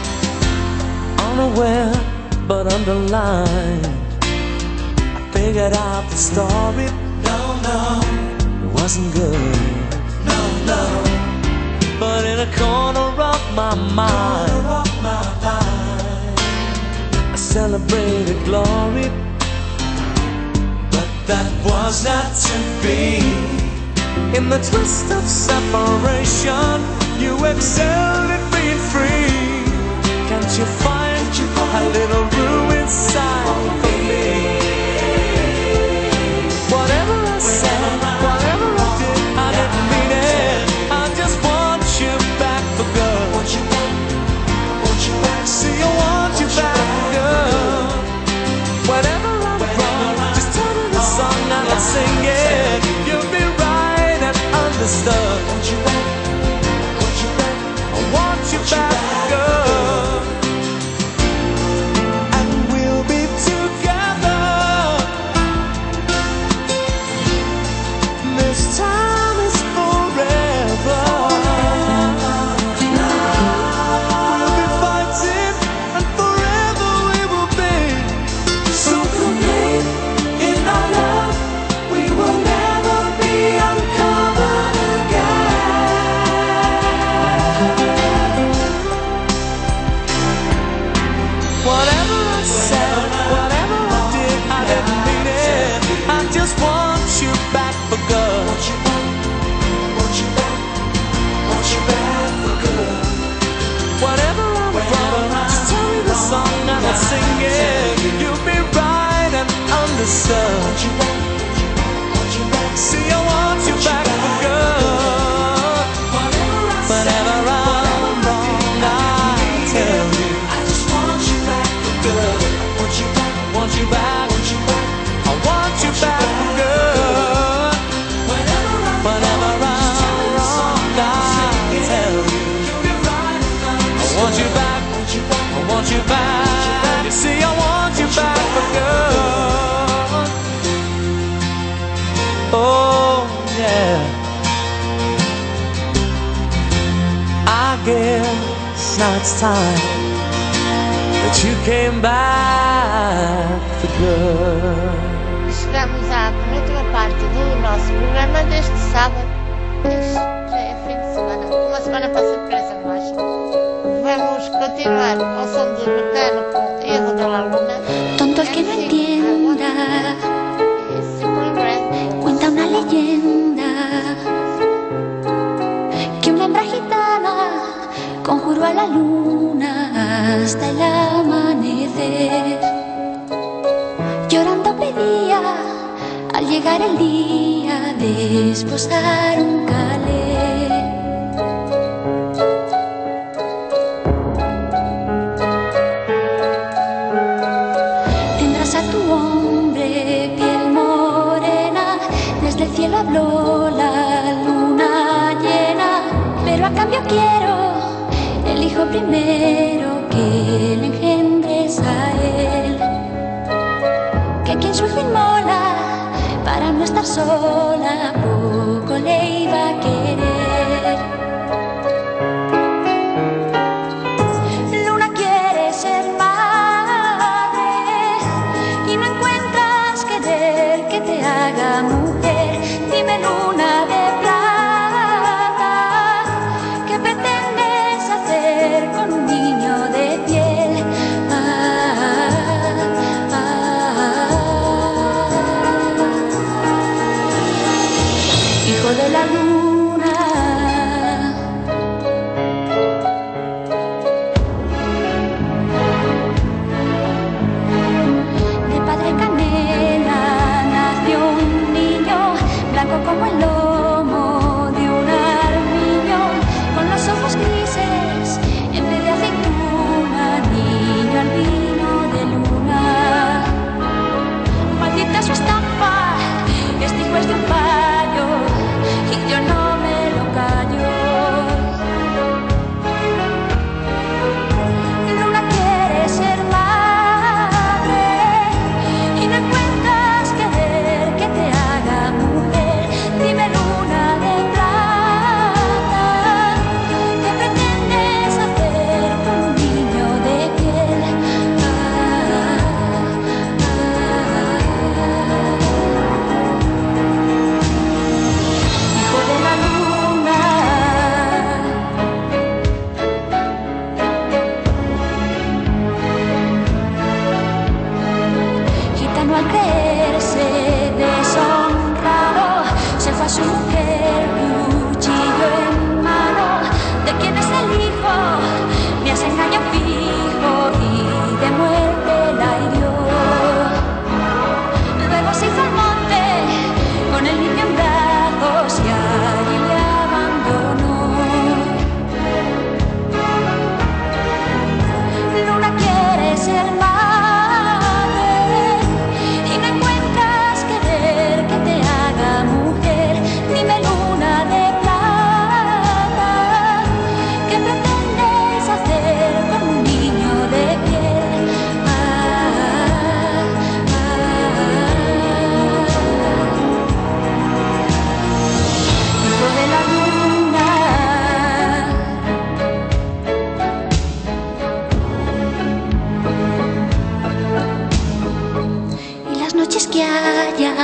Unaware but underlined, I figured out the story. No, it wasn't good. No, but in a corner of my mind, I celebrated glory. But that was not to be. In the twist of separation, you excelled at being free. Can't you find a little room inside for me? Whatever I said, whatever I did, I didn't mean it. I just want you back for good. Want you back, want you back. See, I want you back for good. Whenever I'm wrong, just tell me the song and I'll sing it. You'll be right and understood. Want you back, want you back. I want you back for good. Time is forever. We'll be fighting, and forever we will be so complete in our love. We will never be uncovered again. Whatever I said, whatever I did, I didn't mean it. I just want you back for good. Whatever I'm wrong, just tell me the song and I'll sing it. You'll be right and understood. See, I want you back for good. Whenever I'm wrong, I'll tell you. I just want you back for good. Want you back, want you back, want you back. I want you back for good. Whenever I'm wrong, I'll tell you. I want you back, I want you back. You see, I want you back for good. Oh, yeah. I guess now it's time that you came back for good. Chegamos à penúltima parte do nosso programa deste sábado. Este já é fim de semana. Uma semana para surpresa, não acho? Vamos continuar ao som de Mecano com Erro de la Luna. Tonto el que no entienda, cuenta una leyenda que una hembra gitana conjuró a la luna hasta el amanecer. Llorando pedía al llegar el día de esposar un calé. Cielo habló la luna llena, pero a cambio quiero el hijo primero que le engendres a él. Que quien su hijo inmola para no estar sola, poco le iba a querer.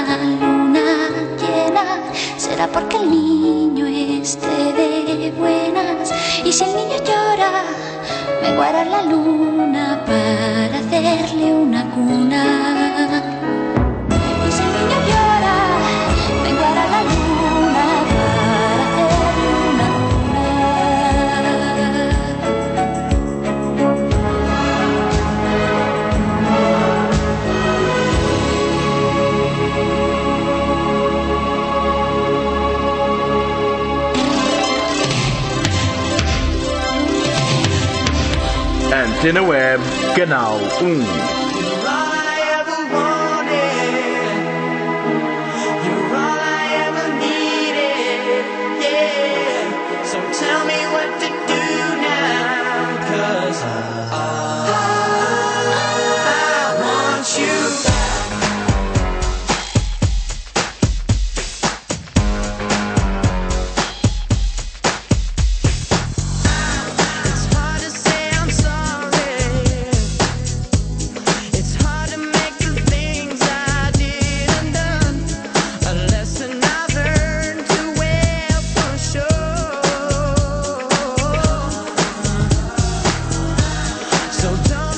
luna llena, será porque el niño esté de buenas. Y si el niño llora, me guarda la luna para hacerle una cuna. Y si el niño llora, me guarda la luna para hacerle una cuna. Antena Web, Canal 1. Tell me what to do now, 'cause I want you. It's hard to say I'm sorry. It's hard to make the things I did undone. A lesson I've learned too well for sure. So don't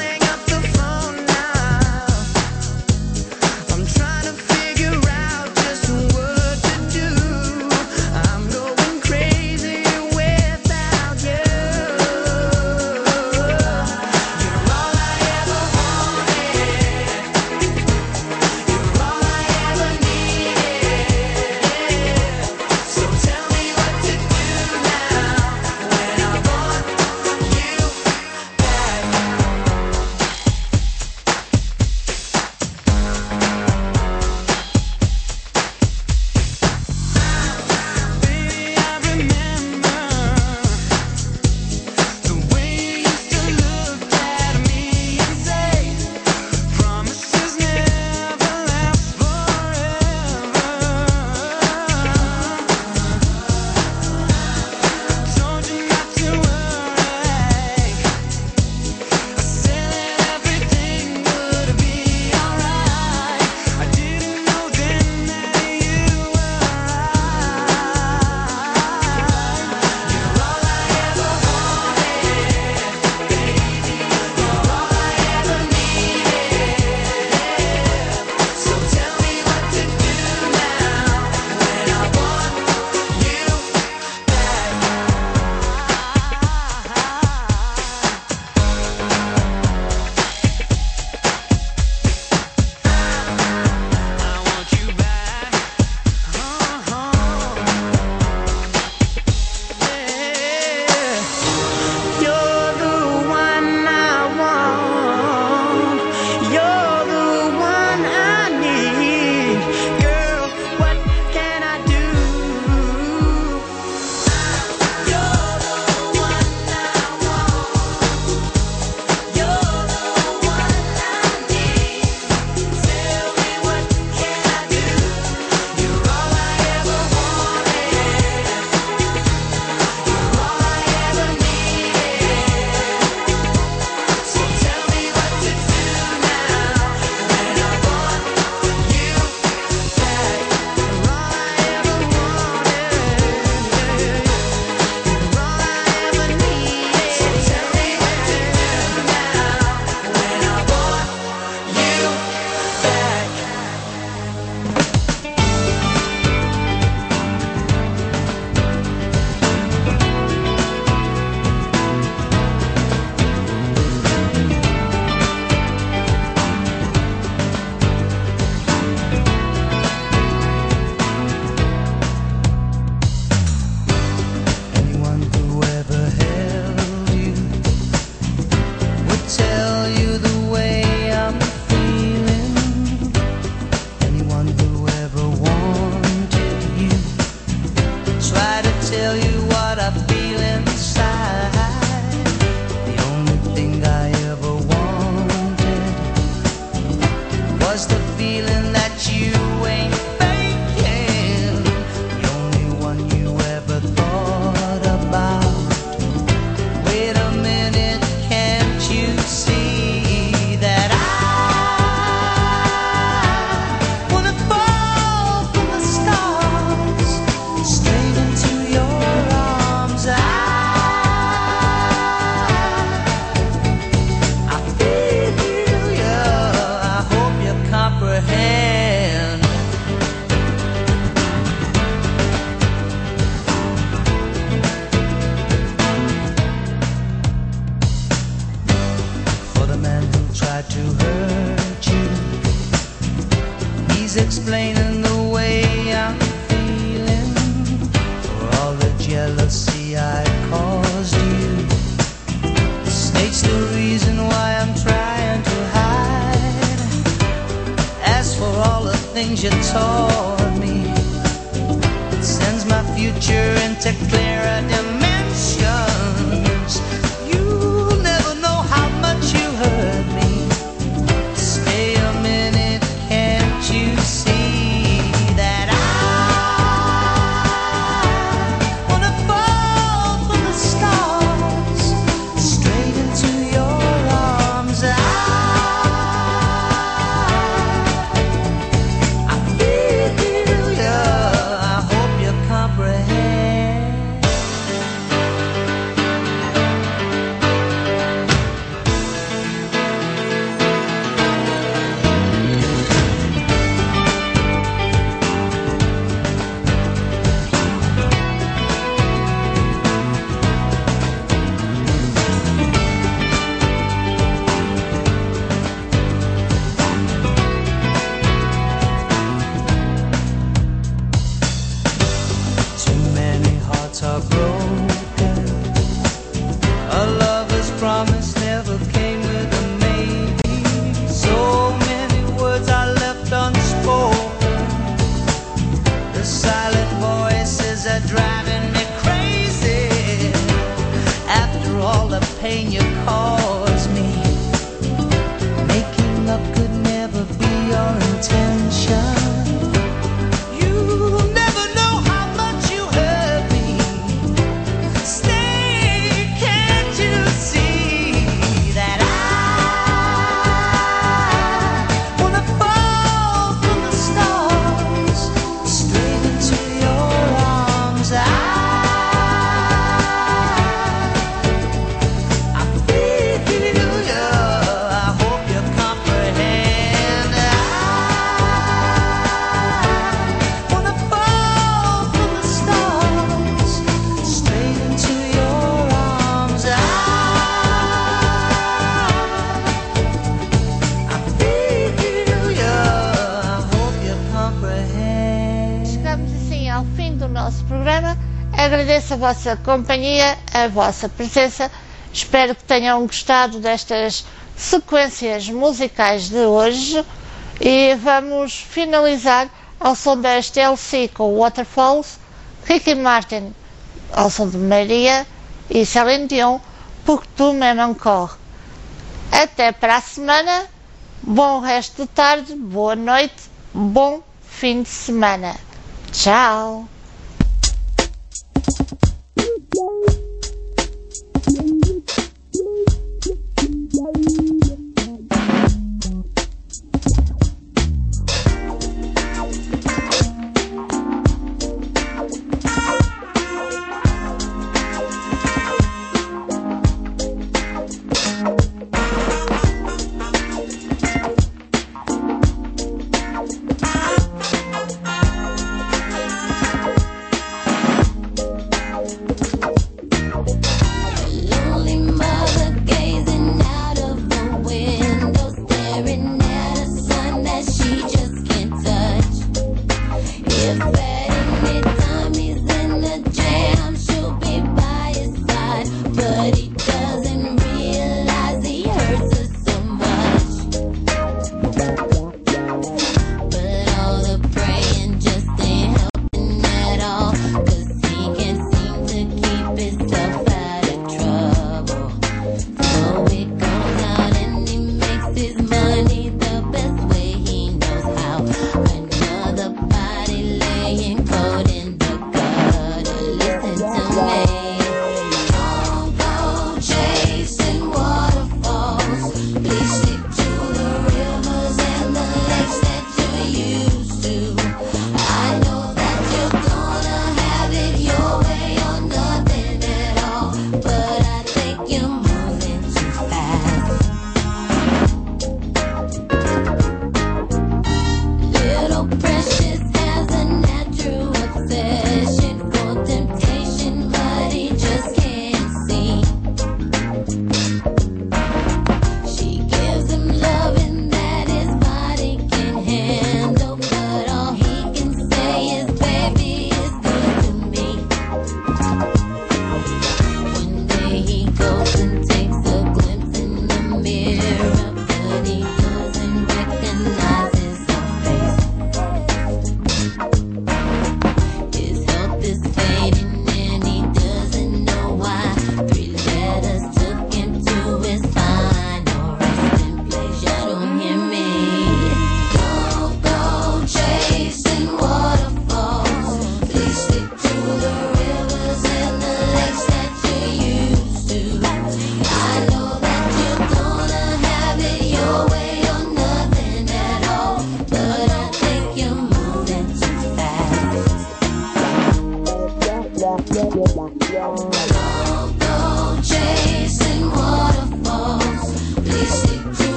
things you taught me. It sends my future into clearer dimensions. You'll never know how much you hurt me. Stay a minute, can't you see that I wanna fall from the stars straight into your arms? I feel ya, I hope you comprehend. Too many hearts are broken. A lover's promise never came with a maybe. So many words are left unspoken. The silent voices are driving me crazy. After all the pain you caused me, making up could never be your intention. You'll never know how much you hurt me. Stay, can't you see that I wanna fall from the stars straight into your arms? I feel ya, I hope you comprehend. I wanna fall from the stars straight into your arms. I feel ya, I hope you comprehend. Chegamos assim ao fim do nosso programa. Agradeço a vossa companhia, a vossa presença. Espero que tenham gostado destas sequências musicais de hoje. E vamos finalizar ao som da STLC com Waterfalls, Ricky Martin ao som de Maria e Celine Dion, Porque Tu M'aimes Encore. Até para a semana. Bom resto de tarde, boa noite, bom fim de semana. Tchau.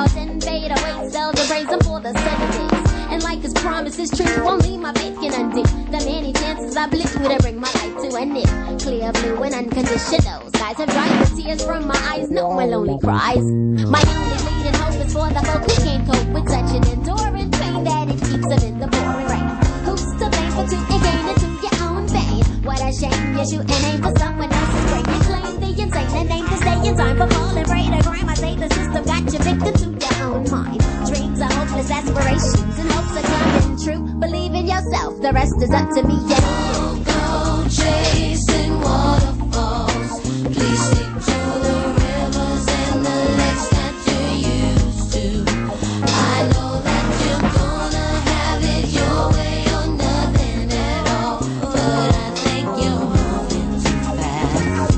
then fade away. Celebrate them for the Sundays. And like his promises true, only my faith can undo the many chances I blew to bring my life to an end. Clear blue and unconditional skies have dried the tears from my eyes. No one lonely cries. My only leading hope is for the folk who can't cope with such an enduring pain that it keeps them in the pouring rain. Who's to blame for two and gain into your own vein? What a shame, you shoot and aim for someone else's brain. You claim the insane and aim to stay in time for falling prey to crime. I say the system got you victim to your own mind. Dreams are hopeless aspirations and hopes are coming true. Believe in yourself, the rest is up to me. Yeah. Don't go chasing waterfalls. Please stick to the rivers and the lakes that you're used to. I know that you're gonna have it your way or nothing at all, but I think you're moving too fast.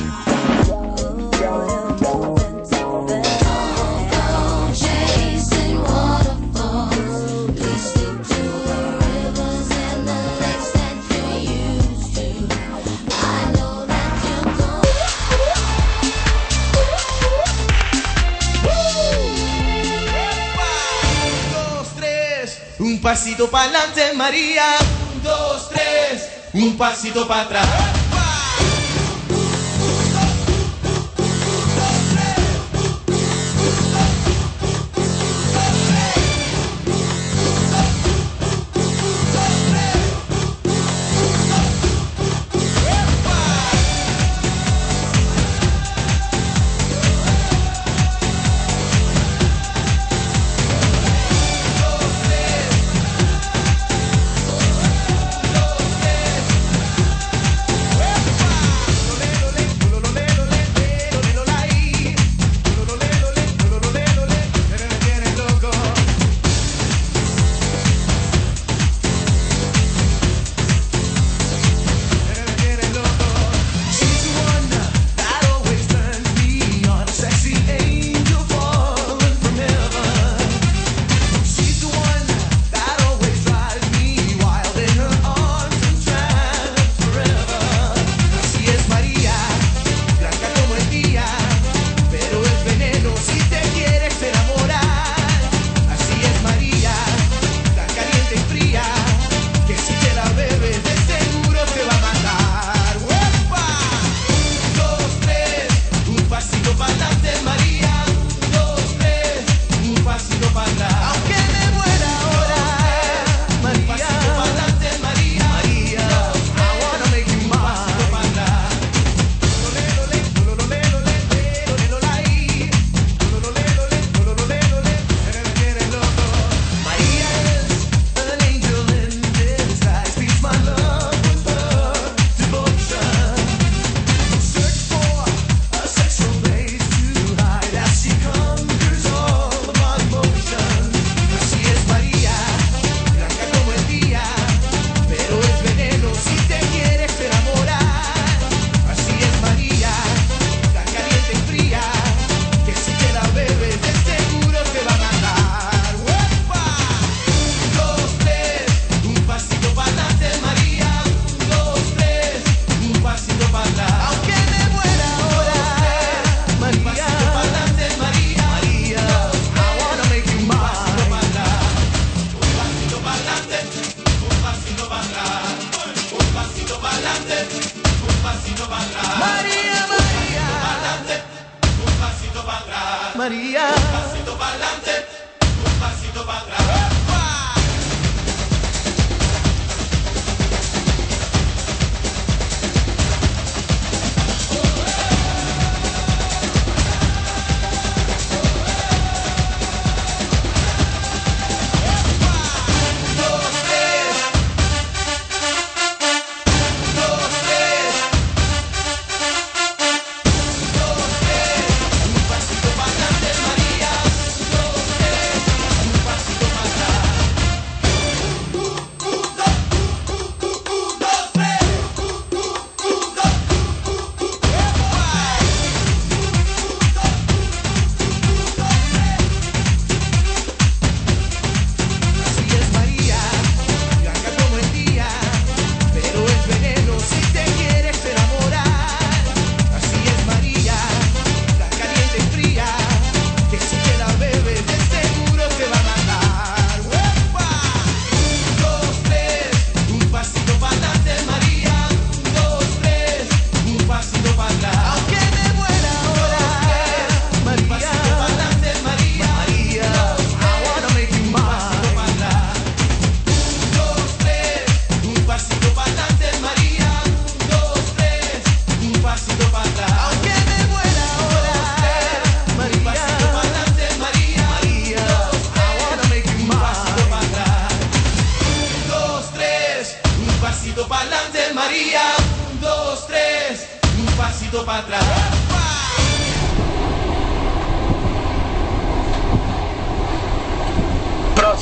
Don't go chasing waterfalls. Please stick to the rivers and the lakes that you're used to. I know that you're Un pasito para adelante, María. 1, 2, 3. Un pasito para atrás.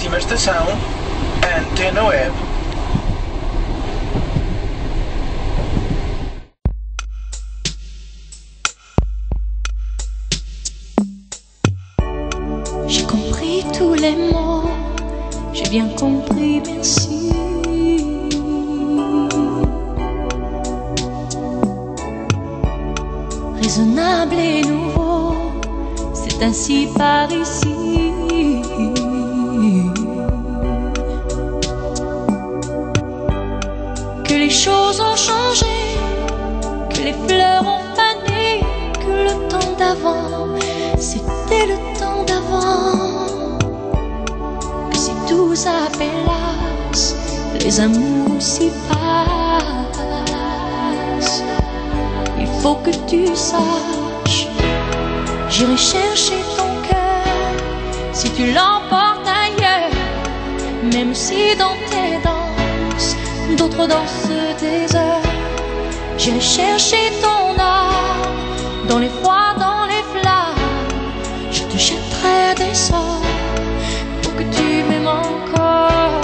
Próxima estação, Antena Web. J'ai compris tous les mots, j'ai bien compris, merci. Raisonnable et nouveau, c'est ainsi par ici. Que les choses ont changé, que les fleurs ont fané, que le temps d'avant, c'était le temps d'avant. Que si tout s'appelasse, les amours s'y passent. Il faut que tu saches, j'irai chercher ton cœur si tu l'emportes ailleurs. Même si dans tes danses, d'autres dansent des heures. J'irai chercher ton âme dans les froids, dans les flammes. Je te jetterai des sorts pour que tu m'aimes encore.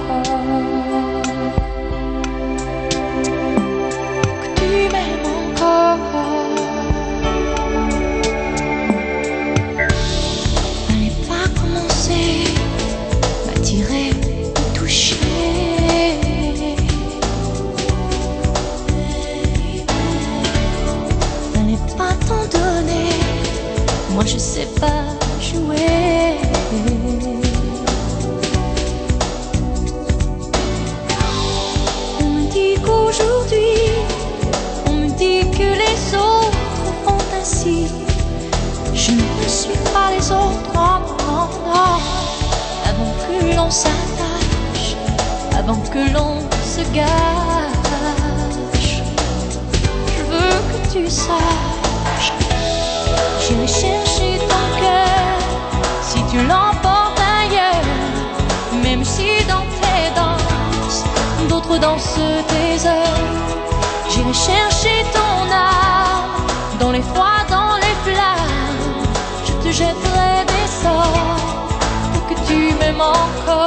Que tu m'aimes encore. N'allez pas commencer, m'attirer, me toucher. N'allez pas t'en donner, moi je sais pas jouer. On me dit qu'aujourd'hui, on me dit que les autres font ainsi. Je ne suis pas les autres, non, non, non. Avant que l'on s'attache, avant que l'on se gâche, je veux que tu saches, j'irai chercher ton cœur si tu l'emportes ailleurs. Même si dans tes danses, d'autres dansent tes heures. J'irai chercher ton âme dans les froids, dans les flammes. Je te jetterai des sorts pour que tu m'aimes encore.